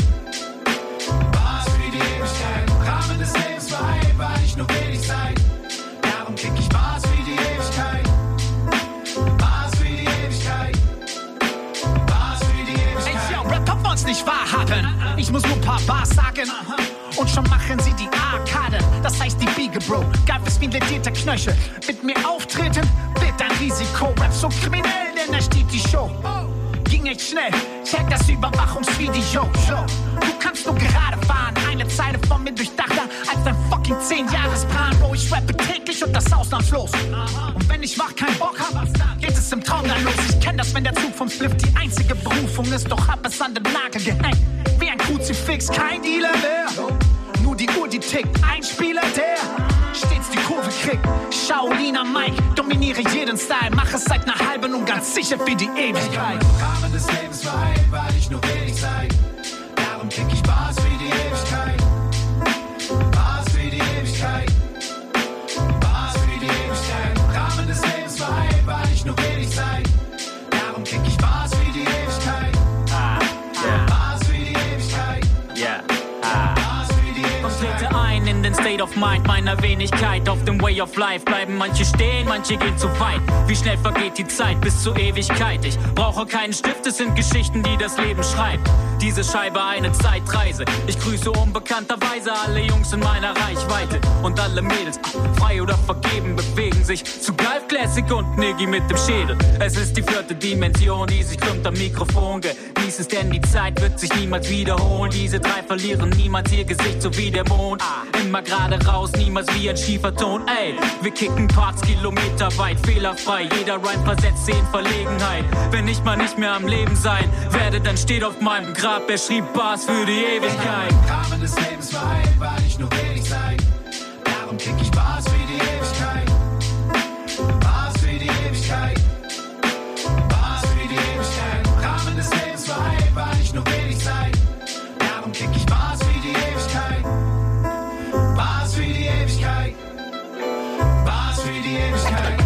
Bars für die Ewigkeit. Rahmen des Lebens war hell, weil ich nur wenig Zeit. Darum krieg ich Bars für die Ewigkeit. Bars für die Ewigkeit. Bars für die Ewigkeit. Ey, yo, Rapper wollt's nicht wahrhaben. Ich muss nur ein paar Bars sagen. Und schon machen sie die Arkade. Das heißt die Biege, Bro. Geil ist wie ein ledierter Knöchel. Mit mir auftreten wird ein Risiko. Rap so kriminell, denn da steht die Show. Ging echt schnell, check das Überwachungsvideo. Du kannst nur gerade fahren. Eine Zeile von mir durchdachter als dein fucking 10-Jahres-Plan. Bro, ich rappe täglich und das ausnahmslos. Und wenn ich wach keinen Bock hab, geht es im Traum dann los. Ich kenn das, wenn der Zug vom Spliff die einzige Berufung ist. Doch hab es an den Nagel gehängt. Wie ein Kruzifix, kein Dealer mehr. Nur die Uhr, die tickt. Ein Spieler, der stets die Kurve kriegt. Shaoliner Mike, dominiere jeden Style. Mach es seit einer halben und ganz sicher für die Ewigkeit. Rahmen des Lebens war hell, weil ich nur wenig Zeit. Darum krieg ich Bars für die Ewigkeit. Bars für die Ewigkeit. Bars für die Ewigkeit. Rahmen des Lebens war hell, weil ich nur wenig Zeit. Darum krieg ich Bars für die Ewigkeit. Bars für die Ewigkeit. Bars für die Ewigkeit. Und trete ein in den State of Mind meiner Wenigkeit. Auf dem Way of Life bleiben manche stehen, manche gehen zu weit. Wie schnell vergeht die Zeit bis zur Ewigkeit. Ich brauche keinen Stift, es sind Geschichten, die das Leben schreibt. Diese Scheibe eine Zeitreise. Ich grüße unbekannterweise alle Jungs in meiner Reichweite. Und alle Mädels, frei oder vergeben, bewegen sich zu Golf Classic und Niggi mit dem Schädel. Es ist die 4. Dimension, die sich krümmt am Mikrofon. Genieß es, denn die Zeit wird sich niemals wiederholen. Diese 3 verlieren niemals ihr Gesicht, so wie der Mond. Immer gerade raus, niemals wie ein schiefer Ton. Ey, wir kicken Parts kilometerweit, fehlerfrei. Jeder Rhyme versetzt sie in Verlegenheit. Wenn ich mal nicht mehr am Leben sein werde, dann steht auf meinem Grab, er schrieb Bars für die Ewigkeit. Rahmen des Lebens war hell, weil ich nur wenig Zeit. Darum krieg ich Bars für die Ewigkeit. Bars für die Ewigkeit. Bars für die Ewigkeit. Rahmen des Lebens war hell, weil ich nur wenig Zeit. Darum krieg ich Bars für die Ewigkeit. Bars für die Ewigkeit. Bars für die Ewigkeit.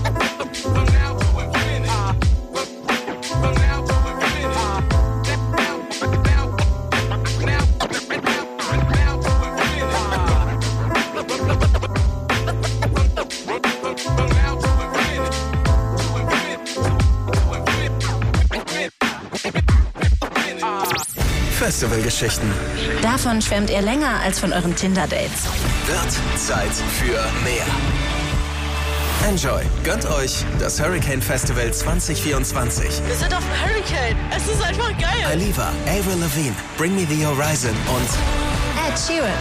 Festivalgeschichten. Davon schwärmt ihr länger als von euren Tinder-Dates. Wird Zeit für mehr. Enjoy. Gönnt euch das Hurricane Festival 2024. Wir sind auf dem Hurricane. Es ist einfach geil. Aliva, Avril Lavigne, Bring Me the Horizon und Ed Sheeran.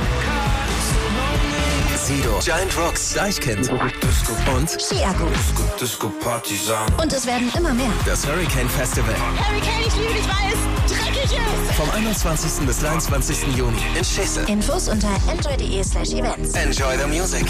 Sido, Giant Rocks, Deichkind und Chiago. Und es werden immer mehr. Das Hurricane Festival. Hurricane, ich liebe dich, weil es dreckig ist. Vom 21. bis 23. Juni in Schisse. Infos unter enjoy.de/events. Enjoy the music.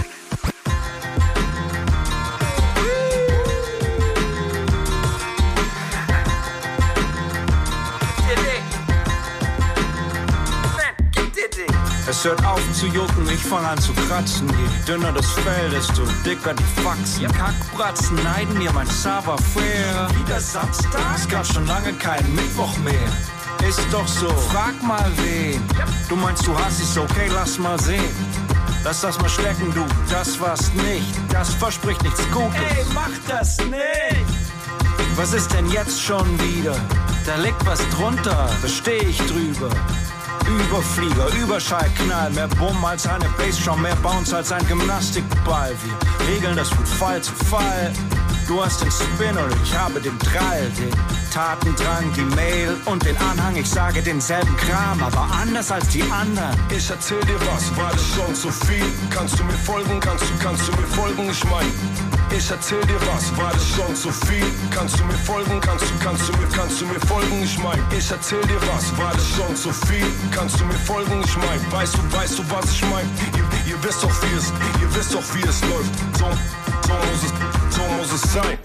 Es hört auf zu jucken, ich fang an zu kratzen. Je dünner das Fell, desto dicker die Faxen. Kackbratzen neiden mir mein Savoir-faire. Wieder Samstag? Es gab schon lange keinen Mittwoch mehr. Ist doch so, frag mal wen. Du meinst, du hast es, okay, lass mal sehen. Lass das mal schlecken, du, das war's nicht. Das verspricht nichts Gutes. Ey, mach das nicht! Was ist denn jetzt schon wieder? da liegt was drunter, da steh ich drüber. Überflieger, Überschall, Knall, mehr Bumm als eine Bassdrum, mehr Bounce als ein Gymnastikball. Wir regeln das von Fall zu Fall. Du hast den Spin und ich habe den Drall, den Tatendrang, die Mail und den Anhang. Ich sage denselben Kram, aber anders als die anderen. Ich erzähl dir was, war das schon zu viel? Kannst du mir folgen, kannst du mir folgen? Ich mein, ich erzähl dir was, war das schon zu viel? Kannst du mir folgen, kannst du mir folgen? Ich mein, ich erzähl dir was, war das schon zu viel? Kannst du mir folgen? Ich mein, weißt du, was ich mein? Ihr wisst doch, wie es läuft. So muss es sein.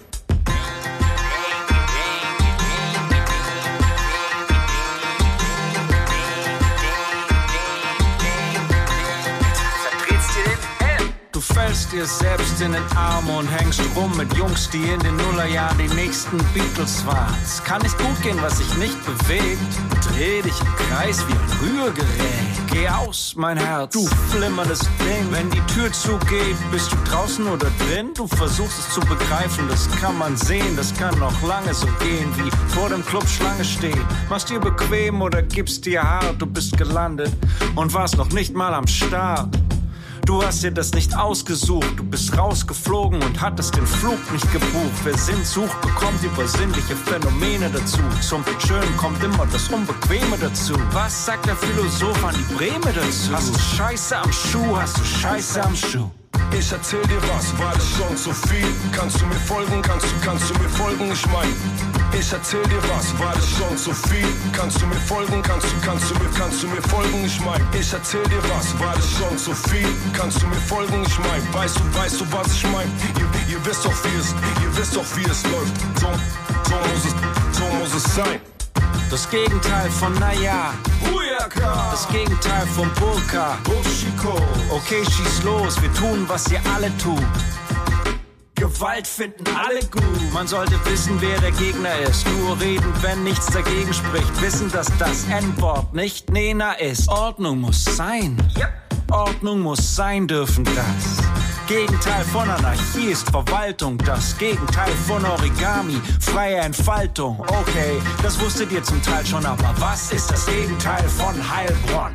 Du fällst dir selbst in den Arm und hängst rum mit Jungs, die in den Nullerjahren die nächsten Beatles waren. Es kann nicht gut gehen, was sich nicht bewegt. Dreh dich im Kreis wie ein Rührgerät. Geh aus, mein Herz, du flimmerndes Ding. Wenn die Tür zugeht, bist du draußen oder drin? Du versuchst es zu begreifen, das kann man sehen. Das kann noch lange so gehen, wie vor dem Club Schlange stehen. Machst dir bequem oder gibst dir hart. Du bist gelandet und warst noch nicht mal am Start. Du hast dir das nicht ausgesucht, du bist rausgeflogen und hattest den Flug nicht gebucht. Wer Sinn sucht, bekommt übersinnliche Phänomene dazu. Zum Schönen kommt immer das Unbequeme dazu. Was sagt der Philosoph an die Breme dazu? Hast du Scheiße am Schuh, hast du Scheiße am Schuh? Ich erzähl dir was, war das schon zu viel? Kannst du mir folgen, kannst du mir folgen? Ich mein, ich erzähl dir was, war das schon zu viel? Kannst du mir folgen, kannst du mir folgen? Ich mein, ich erzähl dir was, war das schon zu viel? Kannst du mir folgen? Ich mein, weißt du, was ich mein? Ihr wisst doch, wie es läuft. So muss es sein. Das Gegenteil von naja, Bujaka. Das Gegenteil von Burka, Bushiko. Okay, schieß los, wir tun, was ihr alle tut. Gewalt finden alle gut. Man sollte wissen, wer der Gegner ist. Nur reden, wenn nichts dagegen spricht. Wissen, dass das N-Wort nicht Nena ist. Ordnung muss sein. Yep. Ordnung muss sein dürfen, das Gegenteil von Anarchie ist Verwaltung. Das Gegenteil von Origami, freie Entfaltung. Okay, das wusstet ihr zum Teil schon, aber was ist das Gegenteil von Heilbronn?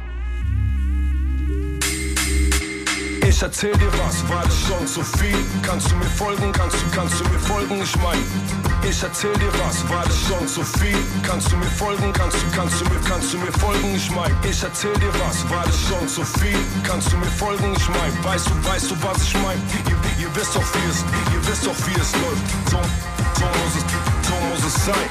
Ich erzähl dir was, war das schon zu viel? Kannst du mir folgen, kannst du mir folgen? Ich mein, ich erzähl dir was, war das schon zu viel? Kannst du mir folgen, kannst du mir folgen? Ich mein, ich erzähl dir was, war das schon zu viel? Kannst du mir folgen? Ich mein, weißt du, was ich mein? Ihr wisst doch, wie es läuft. So muss es sein.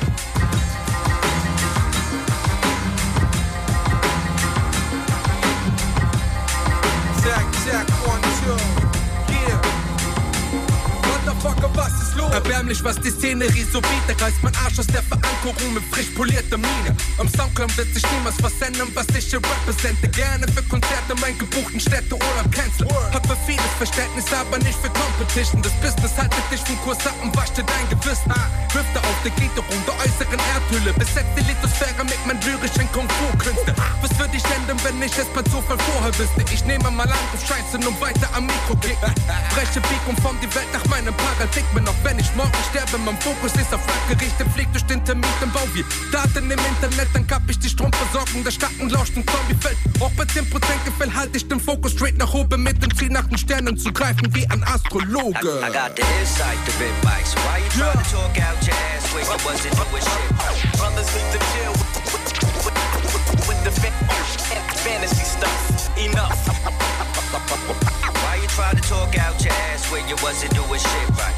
Check, 1, 2, yeah. Motherfucker, was ist los? Erbärmlich, was die Szenerie so bietet. Reißt mein Arsch aus der Verankerung mit frisch polierter Miene. Am Soundcloud wird sich niemals versenden, was ich hier represente. Gerne für Konzerte, meinen gebuchten Städte oder cancel. Hab für vieles Verständnis, aber nicht für Competition. Das Business haltet dich vom Kurs ab und wascht dir dein Gewissen. Hüfte auf der Gliederung der äußeren Erdhülle. Besetzt die Lithosphäre mit meinen lyrischen Kung-Fu-Künste. Was würde ich ändern, wenn ich es per Zufall vorher wüsste? Ich nehme mal an auf Scheiße und weiter am Mikro klicken. Breche Peak und form die Welt nach meinem Paradigmen. Auch wenn ich morgen sterbe, mein Fokus ist auf Rap gerichtet. Fliegt durch den Termitenbau wie Daten im Internet. Dann kapp ich die Stromversorgung der Stadt und lauscht ein Zombiefeld. Auch bei 10% Gefäll halte ich den Fokus straight nach oben mit dem Ziel nach den Sternen zu greifen wie ein Astrologe. I got the insight, the big bikes. Why you trying to talk out your ass when you wasn't doing shit? Brothers need to chill with the fantasy stuff. Enough. Why you trying to talk out your ass when you wasn't doing shit right?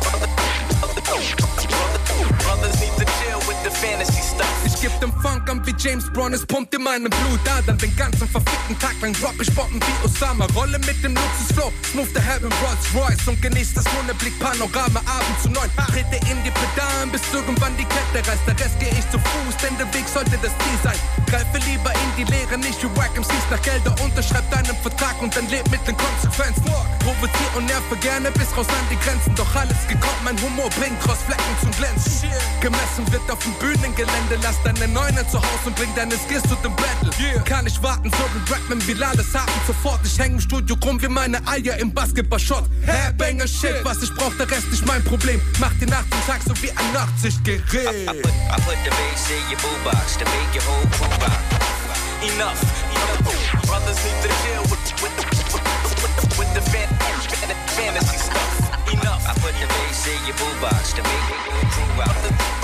Brothers need to chill with the fantasy stuff. Ich geb den Funk an wie James Brown, es pumpt in meinem Blutadern. Den ganzen verfickten Tag lang drop ich Bomben wie Osama. Rolle mit dem Luxusflow, smooth the heaven Rolls Royce und genieß das Mondeblick Panorama Abend zu 9. Trete in die Pedalen, bis irgendwann die Kette reißt. Der Rest geh ich zu Fuß, denn der Weg sollte das Ziel sein. Greife lieber in die Leere, nicht wie Wack MCs nach Gelder. Unterschreib deinen Vertrag und dann leb mit den Konsequenzen. Provozier und nerve gerne bis raus an die Grenzen. Doch alles gekommen, mein Humor bringt Crossflecken zum Glänzen. Gemessen wird auf dem Bühnengelände, lass deine neuen Freundin zu Hause und bring deine Skills zu dem Battle. Kann ich warten, so wie Rapman, Bilal es haben sofort. Ich häng im Studio rum wie meine Eier im Basketball-Shot. Hairbanger Shit, was ich brauch, der Rest nicht mein Problem. Mach die Nacht und Tag so wie ein Nachtsichtgerät. I put the bass in your boombox to make your whole crew rock. Enough. Brothers need to chill with the fantasy stuff. Enough. I put the bass in your boombox to make your whole crew rock.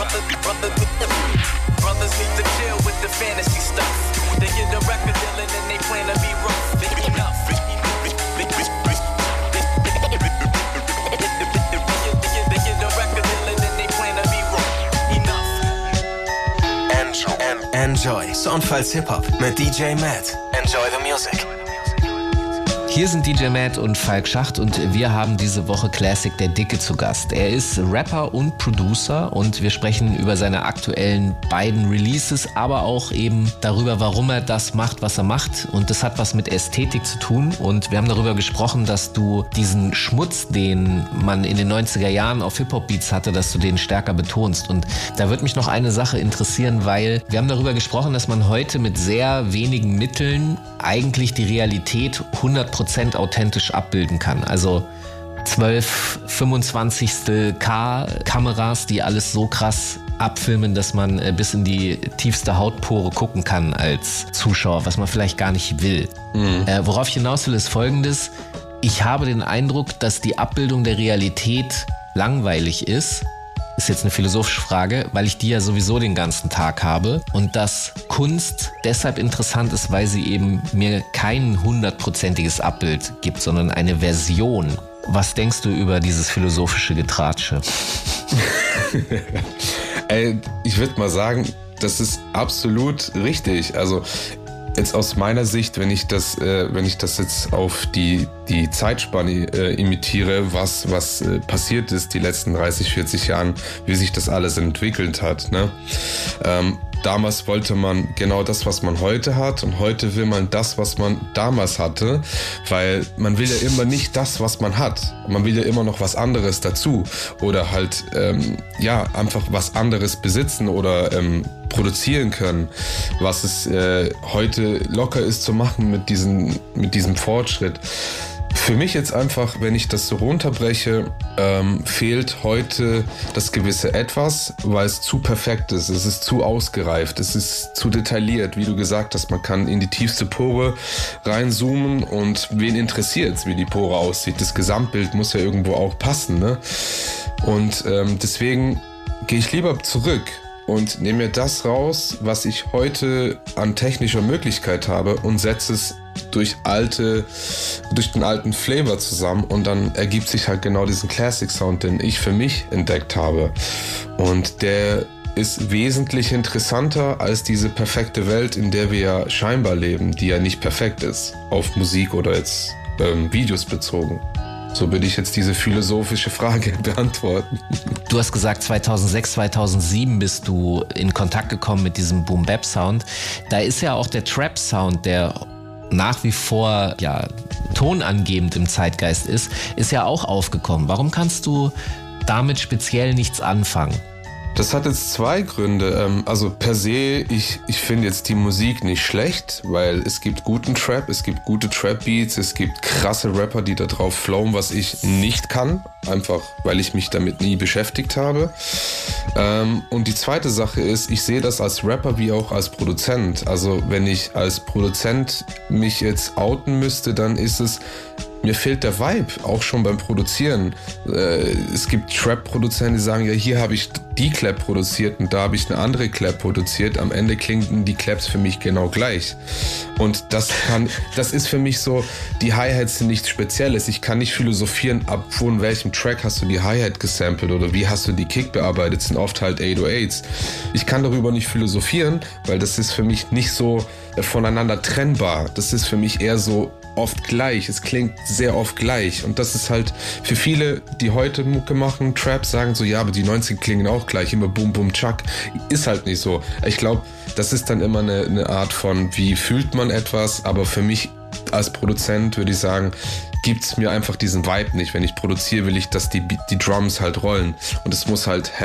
Brothers need to chill with the fantasy stuff. They get a record deal and then they plan to be rough. Enough. Enjoy Soundfiles Hip-Hop mit DJ Matt. Enjoy the music. Hier sind DJ Matt und Falk Schacht und wir haben diese Woche Classic der Dicke zu Gast. Er ist Rapper und Producer und wir sprechen über seine aktuellen beiden Releases, aber auch eben darüber, warum er das macht, was er macht. Und das hat was mit Ästhetik zu tun. Und wir haben darüber gesprochen, dass du diesen Schmutz, den man in den 90er Jahren auf Hip-Hop-Beats hatte, dass du den stärker betonst. Und da würde mich noch eine Sache interessieren, weil wir haben darüber gesprochen, dass man heute mit sehr wenigen Mitteln eigentlich die Realität 100% authentisch abbilden kann. Also 12 25. K-Kameras, die alles so krass abfilmen, dass man bis in die tiefste Hautpore gucken kann als Zuschauer, was man vielleicht gar nicht will. Worauf ich hinaus will, ist Folgendes. Ich habe den Eindruck, dass die Abbildung der Realität langweilig ist. Ist jetzt eine philosophische Frage, weil ich die ja sowieso den ganzen Tag habe und dass Kunst deshalb interessant ist, weil sie eben mir kein 100%iges Abbild gibt, sondern eine Version. Was denkst du über dieses philosophische Getratsche? Ich würde mal sagen, das ist absolut richtig. Also jetzt aus meiner Sicht, wenn ich das jetzt auf die Zeitspanne imitiere, was passiert ist die letzten 30, 40 Jahren, wie sich das alles entwickelt hat, ne? Damals wollte man genau das, was man heute hat, und heute will man das, was man damals hatte, weil man will ja immer nicht das, was man hat. Man will ja immer noch was anderes dazu oder halt einfach was anderes besitzen oder produzieren können, was es heute locker ist zu machen mit diesem Fortschritt. Für mich jetzt einfach, wenn ich das so runterbreche, fehlt heute das gewisse Etwas, weil es zu perfekt ist. Es ist zu ausgereift, es ist zu detailliert. Wie du gesagt hast, man kann in die tiefste Pore reinzoomen und wen interessiert's, wie die Pore aussieht. Das Gesamtbild muss ja irgendwo auch passen, ne? Und deswegen gehe ich lieber zurück und nehme mir das raus, was ich heute an technischer Möglichkeit habe und setze es durch den alten Flavor zusammen und dann ergibt sich halt genau diesen Classic Sound, den ich für mich entdeckt habe. Und der ist wesentlich interessanter als diese perfekte Welt, in der wir ja scheinbar leben, die ja nicht perfekt ist, auf Musik oder jetzt Videos bezogen. So würde ich jetzt diese philosophische Frage beantworten. Du hast gesagt, 2006, 2007 bist du in Kontakt gekommen mit diesem Boom-Bap-Sound. Da ist ja auch der Trap-Sound, der nach wie vor tonangebend im Zeitgeist ist ja auch aufgekommen. Warum kannst du damit speziell nichts anfangen? Das hat jetzt zwei Gründe. Also per se, ich finde jetzt die Musik nicht schlecht, weil es gibt guten Trap, es gibt gute Trap-Beats, es gibt krasse Rapper, die da drauf flowen, was ich nicht kann, einfach weil ich mich damit nie beschäftigt habe. Und die zweite Sache ist, ich sehe das als Rapper wie auch als Produzent. Also wenn ich als Produzent mich jetzt outen müsste, dann ist es, mir fehlt der Vibe, auch schon beim Produzieren. Es gibt Trap-Produzenten, die sagen, ja, hier habe ich die Clap produziert und da habe ich eine andere Clap produziert. Am Ende klingen die Claps für mich genau gleich. Und das ist für mich so, die Hi-Hats sind nichts Spezielles. Ich kann nicht philosophieren, ab von welchem Track hast du die Hi-Hat gesampelt oder wie hast du die Kick bearbeitet, sind oft halt 808s. Ich kann darüber nicht philosophieren, weil das ist für mich nicht so voneinander trennbar. Das ist für mich eher so oft gleich. Es klingt sehr oft gleich. Und das ist halt für viele, die heute Mucke machen, Trap, sagen so, ja, aber die 90 klingen auch gleich, immer Boom, Boom, Chuck. Ist halt nicht so. Ich glaube, das ist dann immer eine Art von, wie fühlt man etwas, aber für mich als Produzent würde ich sagen, gibt's mir einfach diesen Vibe nicht. Wenn ich produziere, will ich, dass die Drums halt rollen. Und es muss halt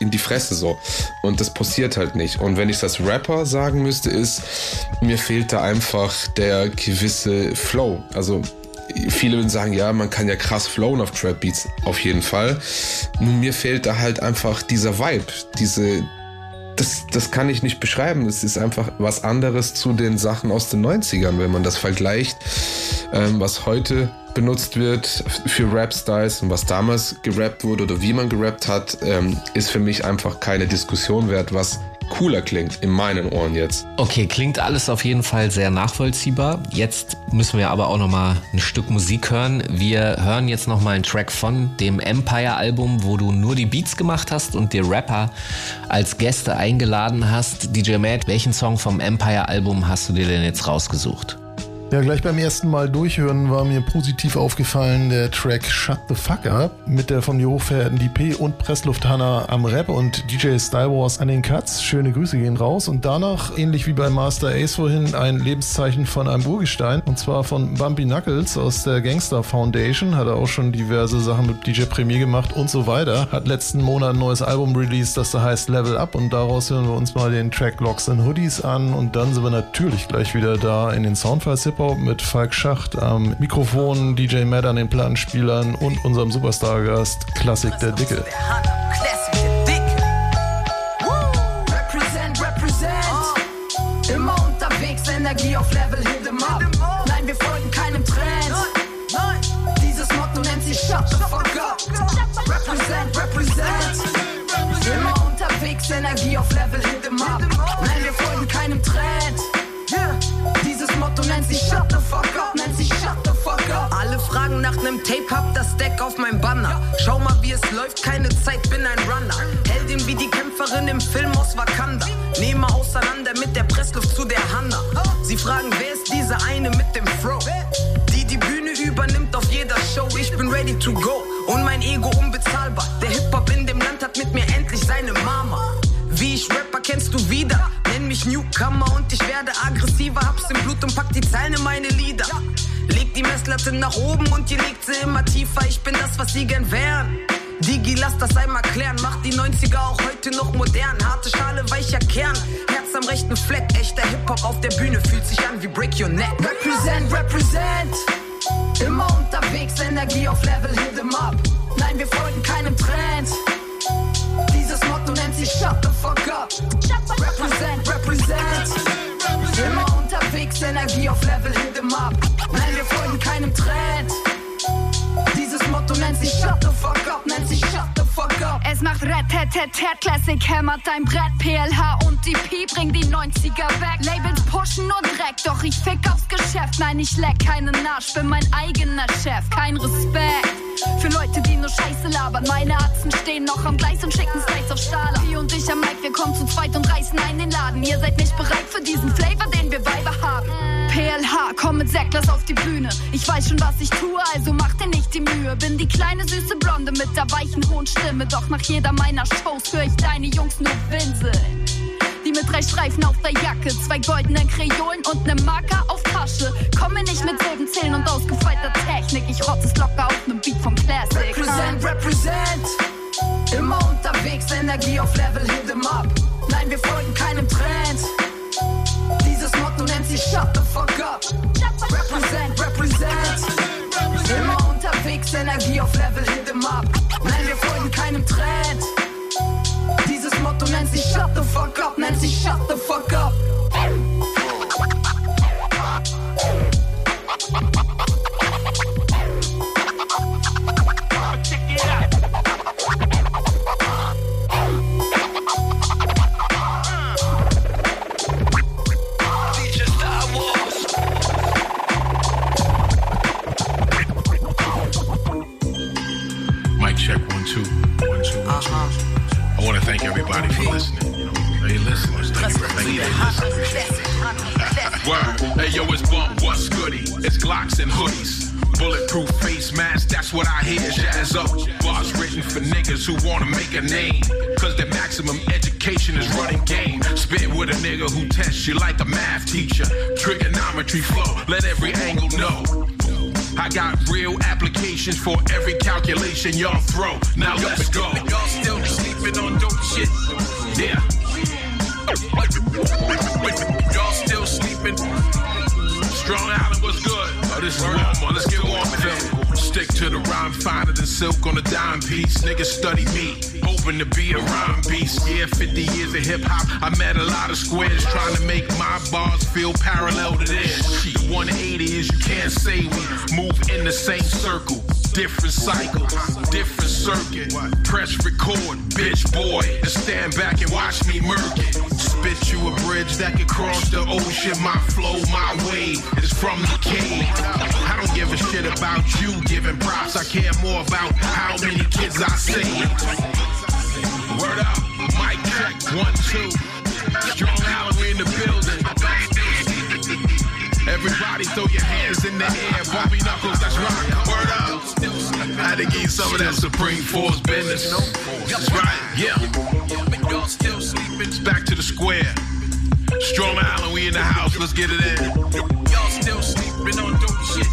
in die Fresse so. Und das passiert halt nicht. Und wenn ich das Rapper sagen müsste, ist, mir fehlt da einfach der gewisse Flow. Also viele würden sagen, ja, man kann ja krass flowen auf Trap-Beats, auf jeden Fall. Nur mir fehlt da halt einfach dieser Vibe, das kann ich nicht beschreiben. Es ist einfach was anderes zu den Sachen aus den 90ern, wenn man das vergleicht, was heute benutzt wird für Rap-Styles und was damals gerappt wurde oder wie man gerappt hat, ist für mich einfach keine Diskussion wert, was cooler klingt in meinen Ohren jetzt. Okay, klingt alles auf jeden Fall sehr nachvollziehbar. Jetzt müssen wir aber auch nochmal ein Stück Musik hören. Wir hören jetzt nochmal einen Track von dem Empire-Album, wo du nur die Beats gemacht hast und dir Rapper als Gäste eingeladen hast. DJ Matt, welchen Song vom Empire-Album hast du dir denn jetzt rausgesucht? Ja, gleich beim ersten Mal durchhören war mir positiv aufgefallen der Track Shut the Fuck Up mit der von mir hochverehrten DP und Pressluft Hanna am Rap und DJ Style Wars an den Cuts. Schöne Grüße gehen raus. Und danach, ähnlich wie bei Master Ace vorhin, ein Lebenszeichen von einem Urgestein und zwar von Bumpy Knuckles aus der Gangster Foundation. Hat er auch schon diverse Sachen mit DJ Premier gemacht und so weiter. Hat letzten Monat ein neues Album released, das da heißt Level Up und daraus hören wir uns mal den Track Locks and Hoodies an und dann sind wir natürlich gleich wieder da in den Soundfiles Hip-Hop mit Falk Schacht am Mikrofon, DJ Matt an den Plattenspielern und unserem Superstar-Gast Klassik der Dicke. Immer unterwegs, Energie auf Level, hit 'em up. Nein, wir folgen keinem Trend. Dieses Motto nennt sich Shut the fuck up. Represent. Immer unterwegs, Energie auf Level, hit 'em up. Nein, wir folgen keinem Trend. Dieses Motto nennt sich Shut the fuck up, Alle fragen nach nem Tape, hab das Deck auf meinem Banner. Schau mal, wie es läuft, keine Zeit, bin ein Runner. Heldin wie die Kämpferin im Film aus Wakanda. Nehme auseinander mit der Pressluft zu der Hanna. Sie fragen, wer ist diese eine mit dem Fro? Die Bühne übernimmt auf jeder Show. Ich bin ready to go und mein Ego unbezahlbar. Der Hip-Hop in dem Land hat mit mir endlich seine Mama. Wie ich Rapper kennst du wieder. Nenn mich Newcomer und ich werde aggressiver. Hab's im Blut und pack die Zeilen in meine Lieder. Leg die Messlatte nach oben und ihr legt sie immer tiefer. Ich bin das, was sie gern wären. Digi, lass das einmal klären. Macht die 90er auch heute noch modern. Harte Schale, weicher Kern. Herz am rechten Fleck. Echter Hip-Hop auf der Bühne fühlt sich an wie Break Your Neck. Represent. Immer unterwegs, Energie auf Level, hit 'em up. Nein, wir folgen keinem Trend. Dieses Motto nennt sich Shut the fuck up. Represent. Immer unterwegs, Energie auf Level, hit 'em up. Nein, wir folgen keinem Trend. Dieses Motto nennt sich Shut the fuck up, Es macht Rat-Tat-Tat-Tat, Classic hämmert dein Brett. PLH und DP bring die 90er weg. Labels pushen nur Dreck, doch ich fick aufs Geschäft. Nein, ich leck keinen Arsch, bin mein eigener Chef. Kein Respekt für Leute, die nur Scheiße labern. Meine Atzen stehen noch am Gleis und schicken Slides auf Stahl. P und ich am Mic, wir kommen zu zweit und reißen ein den Laden. Ihr seid nicht bereit für diesen Flavor, den wir Weiber haben. PLH, komm mit Säcklas auf die Bühne. Ich weiß schon, was ich tue, also mach dir nicht die Mühe. Bin die kleine süße Blonde mit der weichen hohen Stimme. Doch nach jeder meiner Shows hör ich deine Jungs nur winseln. Die mit 3 Streifen auf der Jacke, 2 goldenen Kreolen und nem Marker auf Tasche. Komm mir nicht mit Silbenzählen und ausgefeilter Technik. Ich rotze es locker auf nem Beat vom Classic. Represent. Immer unterwegs, Energie auf Level, hit 'em up. Nein, wir folgen keinem Trend. Dieses Motto nennt sich Shut the fuck up. Represent. Immer unterwegs, Energie auf Level, hit 'em up. Nein, wir folgen keinem Trend. Dieses Motto nennt sich Shut the fuck up, Mic check, 1, 2, 1, 2, 1, 2. I want to thank everybody for listening. You know, hey, listeners, thank you for listening. Word, hey yo, it's Bump, what's goody? It's Glocks and hoodies. Bulletproof face mask, that's what I hear. Jazz up, bars written for niggas who wanna make a name. Cause their maximum education is running game. Spit with a nigga who tests you like a math teacher. Trigonometry flow, let every angle know. I got real applications for every calculation y'all throw. Now let's go. Y'all still sleeping on dope shit. I'm finer than silk on a dime piece. Niggas study me, hoping to be a rhyme beast. Yeah, 50 years of hip hop, I met a lot of squares trying to make my bars feel parallel to theirs. The 180 is you can't say we move in the same circle. Different cycle, different circuit. Press record, bitch boy, and stand back and watch me murk it. Spit you a bridge that could cross the ocean. My flow, my wave is from the cave. I don't give a shit about you giving props. I care more about how many kids I saved. Word up, mic check, 1, 2. Strong Halloween in the building. Everybody throw your hands in the air. Bobby Knuckles, that's rock. Word up. I had to give you some of that Supreme Force business. That's right, yeah. Y'all still sleeping? Back to the square. Strong Island, we in the house. Let's get it in. Y'all still sleeping on dope shit.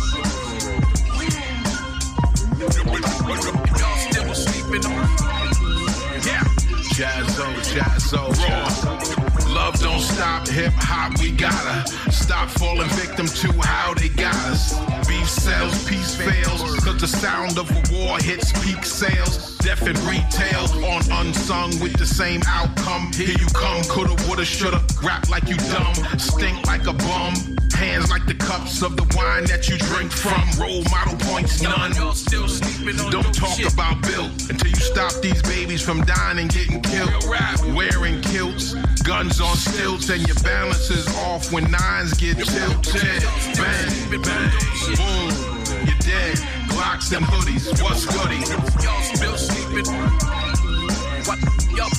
Y'all still sleeping on. Yeah. Jazzo, raw. Love don't stop, hip hop, we gotta stop falling victim to how they got us. Beef sells, peace fails, cause the sound of a war hits peak sales. Deaf in retail, on unsung with the same outcome. Here you come, coulda, woulda, shoulda, rap like you dumb, stink like a bum. Hands like the cups of the wine that you drink from. Role model points, none. Don't talk about Bill until you stop these babies from dying and getting killed. Wearing kilts, guns on stilts, and your balance is off when nines get tilted. Bang, bang, boom, you're dead. Glocks and hoodies, what's goody? Y'all still sleeping? What? Y'all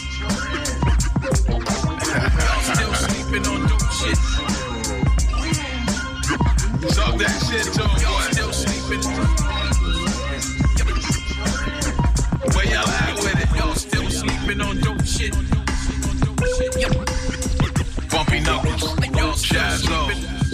still sleeping on dope shit? Talk that shit to him, y'all still sleeping? Where y'all at with it? Y'all still sleeping on dope shit? Bumpy Knuckles, y'all Jazzo.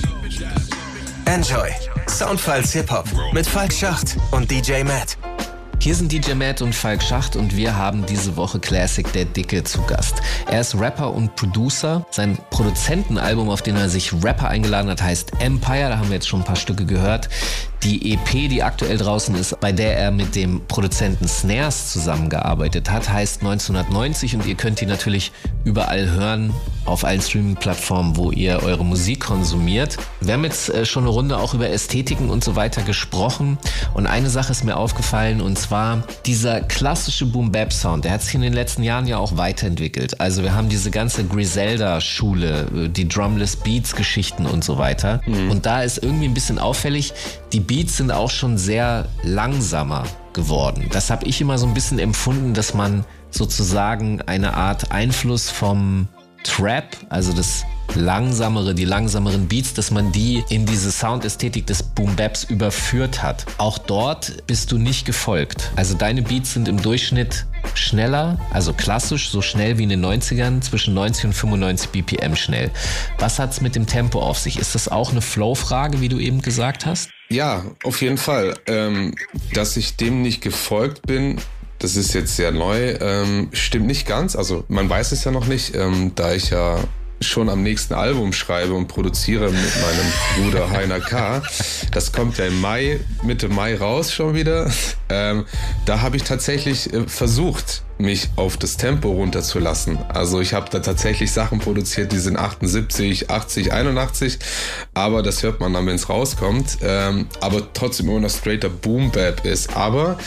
Enjoy. Soundfiles Hip-Hop mit Falk Schacht und DJ Matt. Hier sind DJ Matt und Falk Schacht und wir haben diese Woche Classic der Dicke zu Gast. Er ist Rapper und Producer. Sein Produzentenalbum, auf den er sich Rapper eingeladen hat, heißt Empire. Da haben wir jetzt schon ein paar Stücke gehört. Die EP, die aktuell draußen ist, bei der er mit dem Produzenten Snares zusammengearbeitet hat, heißt 1990 und ihr könnt die natürlich überall hören, auf allen Streaming-Plattformen, wo ihr eure Musik konsumiert. Wir haben jetzt schon eine Runde auch über Ästhetiken und so weiter gesprochen und eine Sache ist mir aufgefallen und zwar dieser klassische Boom-Bap-Sound, der hat sich in den letzten Jahren ja auch weiterentwickelt. Also wir haben diese ganze Griselda-Schule, die Drumless-Beats-Geschichten und so weiter und da ist irgendwie ein bisschen auffällig, die Beats sind auch schon sehr langsamer geworden. Das habe ich immer so ein bisschen empfunden, dass man sozusagen eine Art Einfluss vom Trap, also die langsameren Beats, dass man die in diese Soundästhetik des Boom-Baps überführt hat. Auch dort bist du nicht gefolgt. Also deine Beats sind im Durchschnitt schneller, also klassisch, so schnell wie in den 90ern, zwischen 90 und 95 BPM schnell. Was hat's mit dem Tempo auf sich? Ist das auch eine Flow-Frage, wie du eben gesagt hast? Ja, auf jeden Fall. Dass ich dem nicht gefolgt bin, das ist jetzt sehr neu, stimmt nicht ganz. Also man weiß es ja noch nicht, da ich ja schon am nächsten Album schreibe und produziere mit meinem Bruder Heiner K. Das kommt ja im Mai, Mitte Mai raus schon wieder. Da habe ich tatsächlich versucht, mich auf das Tempo runterzulassen. Also ich habe da tatsächlich Sachen produziert, die sind 78, 80, 81, aber das hört man dann, wenn es rauskommt. Aber trotzdem immer noch straighter Boom-Bap ist. Aber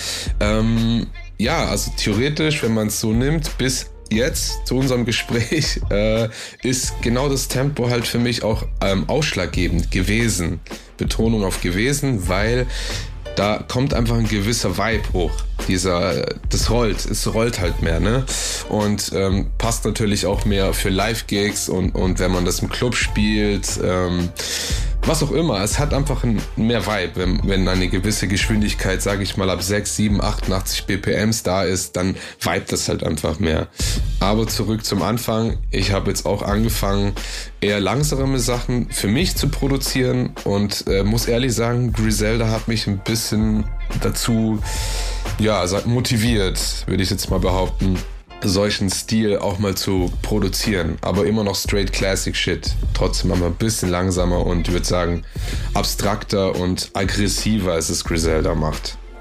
ja, also theoretisch, wenn man es so nimmt, bis jetzt zu unserem Gespräch ist genau das Tempo halt für mich auch ausschlaggebend gewesen. Betonung auf gewesen, weil da kommt einfach ein gewisser Vibe hoch. Es rollt halt mehr, ne? Und passt natürlich auch mehr für Live-Gigs und wenn man das im Club spielt, was auch immer. Es hat einfach mehr Vibe, wenn eine gewisse Geschwindigkeit, sage ich mal, ab 6, 7, 88 BPMs da ist, dann vibet das halt einfach mehr. Aber zurück zum Anfang. Ich habe jetzt auch angefangen, eher langsame Sachen für mich zu produzieren und muss ehrlich sagen, Griselda hat mich ein bisschen dazu motiviert, würde ich jetzt mal behaupten, solchen Stil auch mal zu produzieren, aber immer noch straight Classic Shit, trotzdem aber ein bisschen langsamer und ich würde sagen abstrakter und aggressiver, als es Griselda macht.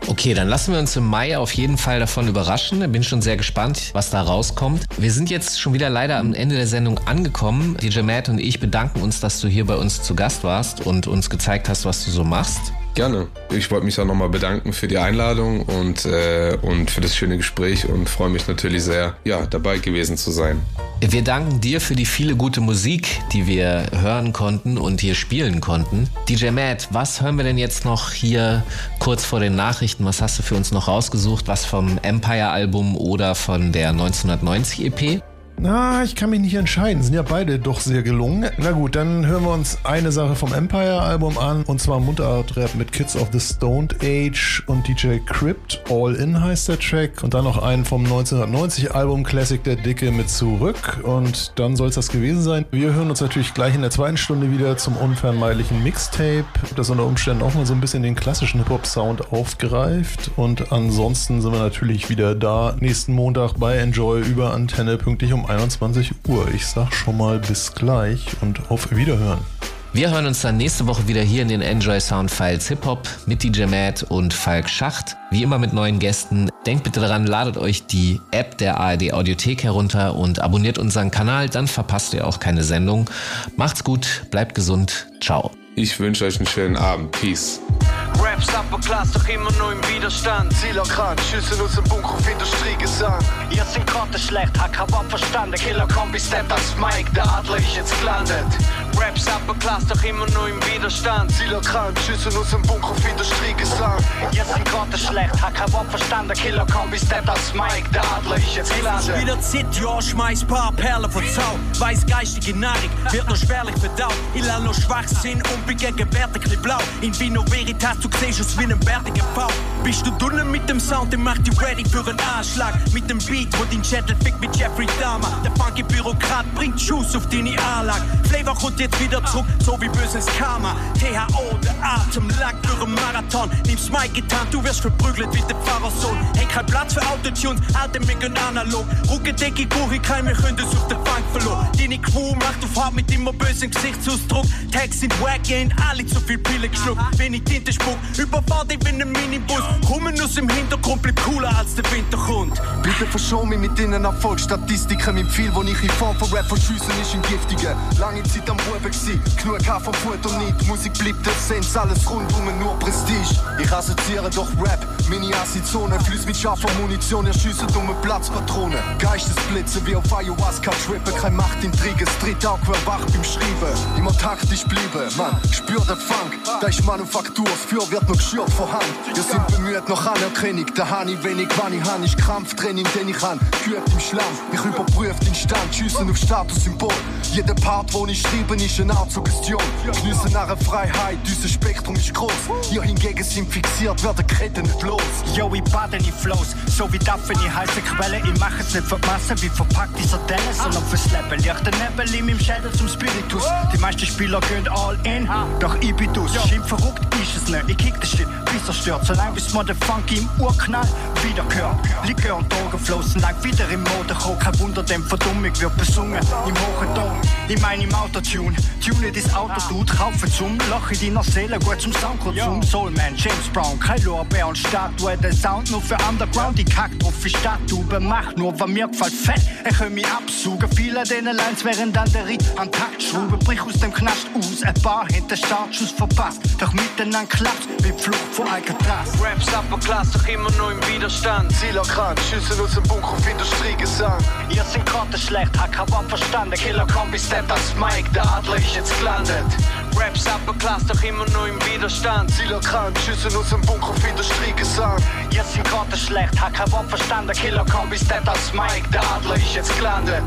Okay, dann lassen wir uns im Mai auf jeden Fall davon überraschen. Bin schon sehr gespannt, was da rauskommt. Wir sind jetzt schon wieder leider am Ende der Sendung angekommen. DJ Matt und ich bedanken uns, dass du hier bei uns zu Gast warst und uns gezeigt hast, was du so machst. Gerne. Ich wollte mich auch nochmal bedanken für die Einladung und für das schöne Gespräch und freue mich natürlich sehr, dabei gewesen zu sein. Wir danken dir für die viele gute Musik, die wir hören konnten und hier spielen konnten. DJ Matt, was hören wir denn jetzt noch hier kurz vor den Nachrichten? Was hast du für uns noch rausgesucht? Was vom Empire-Album oder von der 1990 EP? Na, ich kann mich nicht entscheiden. Sind ja beide doch sehr gelungen. Na gut, dann hören wir uns eine Sache vom Empire-Album an. Und zwar Mundart-Rap mit Kids of the Stoned Age und DJ Crypt. All In heißt der Track. Und dann noch einen vom 1990-Album Classic Der Dicke mit Zurück. Und dann soll es das gewesen sein. Wir hören uns natürlich gleich in der zweiten Stunde wieder zum unvermeidlichen Mixtape, das unter Umständen auch mal so ein bisschen den klassischen Hip-Hop-Sound aufgreift. Und ansonsten sind wir natürlich wieder da nächsten Montag bei Enjoy über Antenne pünktlich um 21 Uhr. Ich sag schon mal bis gleich und auf Wiederhören. Wir hören uns dann nächste Woche wieder hier in den Enjoy Soundfiles Hip-Hop mit DJ Matt und Falk Schacht. Wie immer mit neuen Gästen. Denkt bitte daran, ladet euch die App der ARD Audiothek herunter und abonniert unseren Kanal, dann verpasst ihr auch keine Sendung. Macht's gut, bleibt gesund, ciao. Ich wünsche euch einen schönen Abend. Peace. Raps Upper Class, doch immer nur im Widerstand. Zieler krank, Schüsse aus dem Bunker auf Industriegesang. Ihr sind Karten schlecht, hat kein Wort verstanden. Killer Kombi steppt als Mike, der Adler ist jetzt gelandet. Raps Upper Class, doch immer nur im Widerstand. Zieler krank, Schüsse aus dem Bunker auf Industriegesang. Ihr sind Karten schlecht, hat kein Wort verstanden. Killer Kombi steppt als Mike, der Adler ist jetzt gelandet. Es ist wieder Zeit, ja, schmeiß paar Perlen von Zau. Weiß geistige Nahrung, wird noch schwerlich verdaut. Ich lerne noch Schwachsinn und bin gegenwärtig blau. In Vino Veritas, du siehst es wie ein bärtiger Pfau. Bist du dunne mit dem Sound, dann mach dich ready für einen Anschlag. Mit dem Beat, wo dein Schädel fickt mit Jeffrey Dahmer. Der funky Bürokrat bringt Schuss auf deine Anlage. Flavor kommt jetzt wieder zurück, so wie böses Karma. THO, der Atem lang für einen Marathon. Nimm's Mike getan, du wirst verprügelt wie der Pfarrersohn. Hey, kein Platz für Autotunes, alte Mig und analog. Ruckedecke, Kurikei, wir können das auf den Fang verloren. Deine Crew macht auf hart mit immer bösem Gesichtsausdruck. Tags sind wack, gehen alle zu viel Pille geschluckt. Wenig Tinte spuck, überfahr dich wie ein Minibus. Kommen aus dem Hintergrund, bleib cooler als der Winter kommt. Bitte verschau mich mit deinen Erfolgsstatistiken. Mein Pfeil, wo ich in Form von Rap verschiessen, ist ein giftiger. Lange Zeit am Buben gsi, genug von Futter nicht. Musik bleibt Essenz, alles rundum nur Prestige. Ich assoziiere doch Rap, meine Acid-Zone. Flüss mit scharfer Munition, erschiessen dumme Platzpatronen. Geistesblitze wie auf Ayahuasca trippen. Kein Machtintrige, das dritte Auge wach beim Schreiben. Immer taktisch bleiben, man, spür den Funk. Da ist Manufaktur, das Feuer wird noch geschürt von Hand. Wir sind bemüht nach Anerkennung, da habe ich wenig, wann ich habe. Ich Krampftraining, den ich habe, geübt im Schlamm. Mich überprüft den Stand, schiessen auf Statussymbol. Jeder Part, wo ich schreibe, ist eine Art Suggestion. Geniessen nach der Freiheit, unser Spektrum ist groß. Ihr hingegen sind fixiert, werden Ketten nicht los. Yo, ich bade in Flows, so wie Daphne in heiße Quelle. Ich mache es nicht für die Masse, wie verpackt dieser Dennis, sondern fürs Leben. Lichte Nebel in meinem Schädel zum Spiritus. Die meisten Spieler gehen all in, doch ich bin dus. Schimpf verrückt ist es nicht, ich kick den Shit, bis er stört. Solange bis man den Funky im Urknall wiederhört. Likör und Drogen flossen lang wieder im Motorrock. Kein Wunder, dem Verdummung wird besungen im hohen Ton. Ich mein im Autotune, tune das Auto, du traufe zum Loch in deiner Seele, gut zum Soundkonsum. Soulman, James Brown, kein Lorbeer und Statue. Der Sound nur für Underground, die kack drauf wie Statue. Mach nur, was mir gefällt, fett, ich kann mich absuchen. Viele dieser Lines wären dann der Ritt an Taktschrauben. Brich aus dem Knast aus, ein paar hätte Startschuss verpasst. Doch miteinander klappt wie Flucht vor Alcatraz. Raps Upper Class, doch immer nur im Widerstand. Zieler krank, Schüsse aus dem Bunker auf Industriegesang. Ihr sind Karten schlecht, hat kein Wort verstanden. Killer Kombi steppt als Mike, der Adler ist jetzt gelandet. Raps Upper Class, doch immer nur im Widerstand. Zieler krank, Schüsse aus dem Bunker auf Industriegesang. Ihr sind Karten schlecht, hat kein Wort verstanden. Killer Kombi steppt als Mike, der Adler ist jetzt gelandet.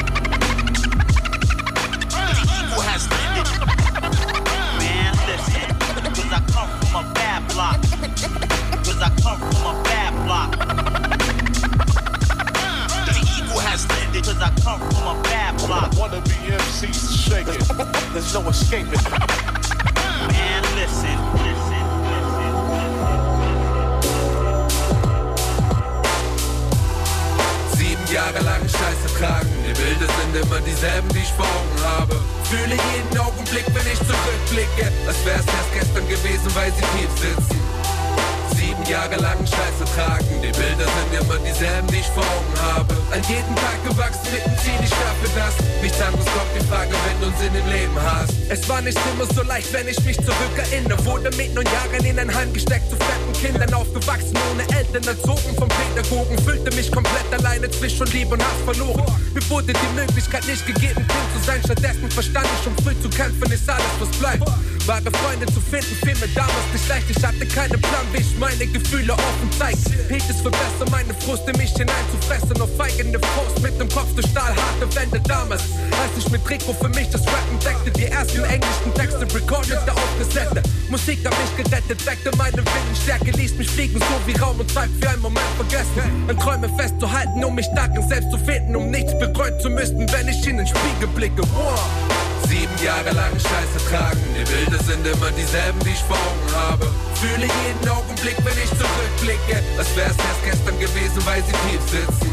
Man, listen, cause I come from a bad block. Cause I come from a bad block. The eagle has landed cause I come from a bad block. Wanna be MCs shaking, there's no escaping. Man, listen. Jahre lang Scheiße tragen. Die Bilder sind immer dieselben, die ich vor Augen habe. Fühle jeden Augenblick, wenn ich zurückblicke, als wär's erst gestern gewesen, weil sie tief sitzen. 7 Jahre lang Scheiße tragen, die Bilder sind immer dieselben, die ich vor Augen habe. An jedem Tag gewachsen mit dem Ziel, ich schaffe das. Nichts anderes kommt die Frage, wenn du einen Sinn im Leben hast. Es war nicht immer so leicht, wenn ich mich zurückerinnere. Wurde mit 9 Jahren in ein Heim gesteckt, zu fetten Kindern aufgewachsen, ohne Eltern erzogen vom Pädagogen. Fühlte mich komplett alleine zwischen Liebe und Hass verloren. Mir wurde die Möglichkeit nicht gegeben, Kind zu sein. Stattdessen verstand ich, um früh zu kämpfen, ist alles, was bleibt. Wahre Freunde zu finden, fiel mir damals nicht leicht. Ich hatte keinen Plan, wie ich meine Gefühle offen zeig. Hielt es für besser, meine Frust in mich hineinzufressen. Auf eigene Faust mit dem Kopf durch stahlharte Wände damals. Als ich mit Rico für mich das Rappen deckte, die ersten englischen Texte recordete auf Kassette. Musik hat mich gerettet, weckte meine Willensstärke, ließ mich fliegen, so wie Raum und Zeit für einen Moment vergessen. An Träume festzuhalten, um mich stark und selbst zu finden, um nichts bereuen zu müssen, wenn ich in den Spiegel blicke. 7 Jahre lang Scheiße tragen, die Bilder sind immer dieselben, die ich vor Augen habe. Fühle jeden Augenblick, wenn ich zurückblicke, als wär's erst gestern gewesen, weil sie tief sitzen.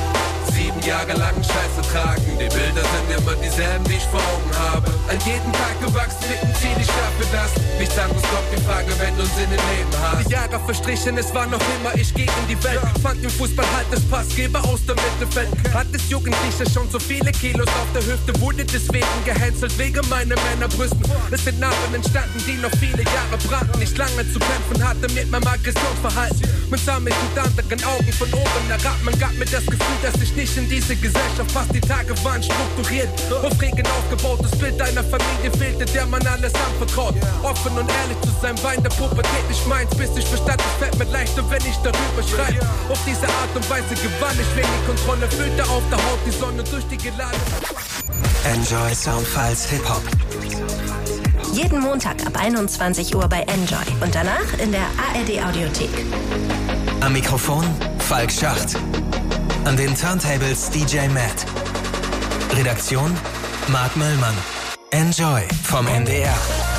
7 Jahre lang Scheiße tragen, die Bilder sind immer dieselben, die ich vor Augen habe. An jedem Tag gewachsen mit dem Ziel, ich schaffe das. Nichts anderes kommt die Frage, wenn du einen Sinn im Leben hast. Die Jahre verstrichen, es war noch immer ich gegen die Welt. Fand im Fußball halt das Passgeber aus dem Mittelfeld. Hat das Jugendliche schon so viele Kilos auf der Hüfte, wurde deswegen gehänselt wegen meiner Männerbrüsten. Es sind Narben entstanden, die noch viele Jahre brannten. Nicht lange zu kämpfen hatte mit meinem Aggressionsverhalten. Man sah mich mit anderen Augen von oben herab. Man gab mir das Gefühl, dass ich nicht in diese Gesellschaft passt. Die Tage waren strukturiert, auf Regen aufgebautes Bild einer Familie fehlte, der man alles anvertraut. Offen und ehrlich zu sein, war in der Pubertät nicht meins, bis ich verstand, es fällt mir leichter, wenn ich darüber schreibe. Auf diese Art und Weise gewann ich wenig Kontrolle, fühlte auf der Haut die Sonne durch die geladene. Enjoy Soundfiles Hip-Hop. Jeden Montag ab 21 Uhr bei Enjoy und danach in der ARD Audiothek. Am Mikrofon Falk Schacht. An den Turntables DJ Matt. Redaktion Marc Möllmann. Enjoy vom NDR.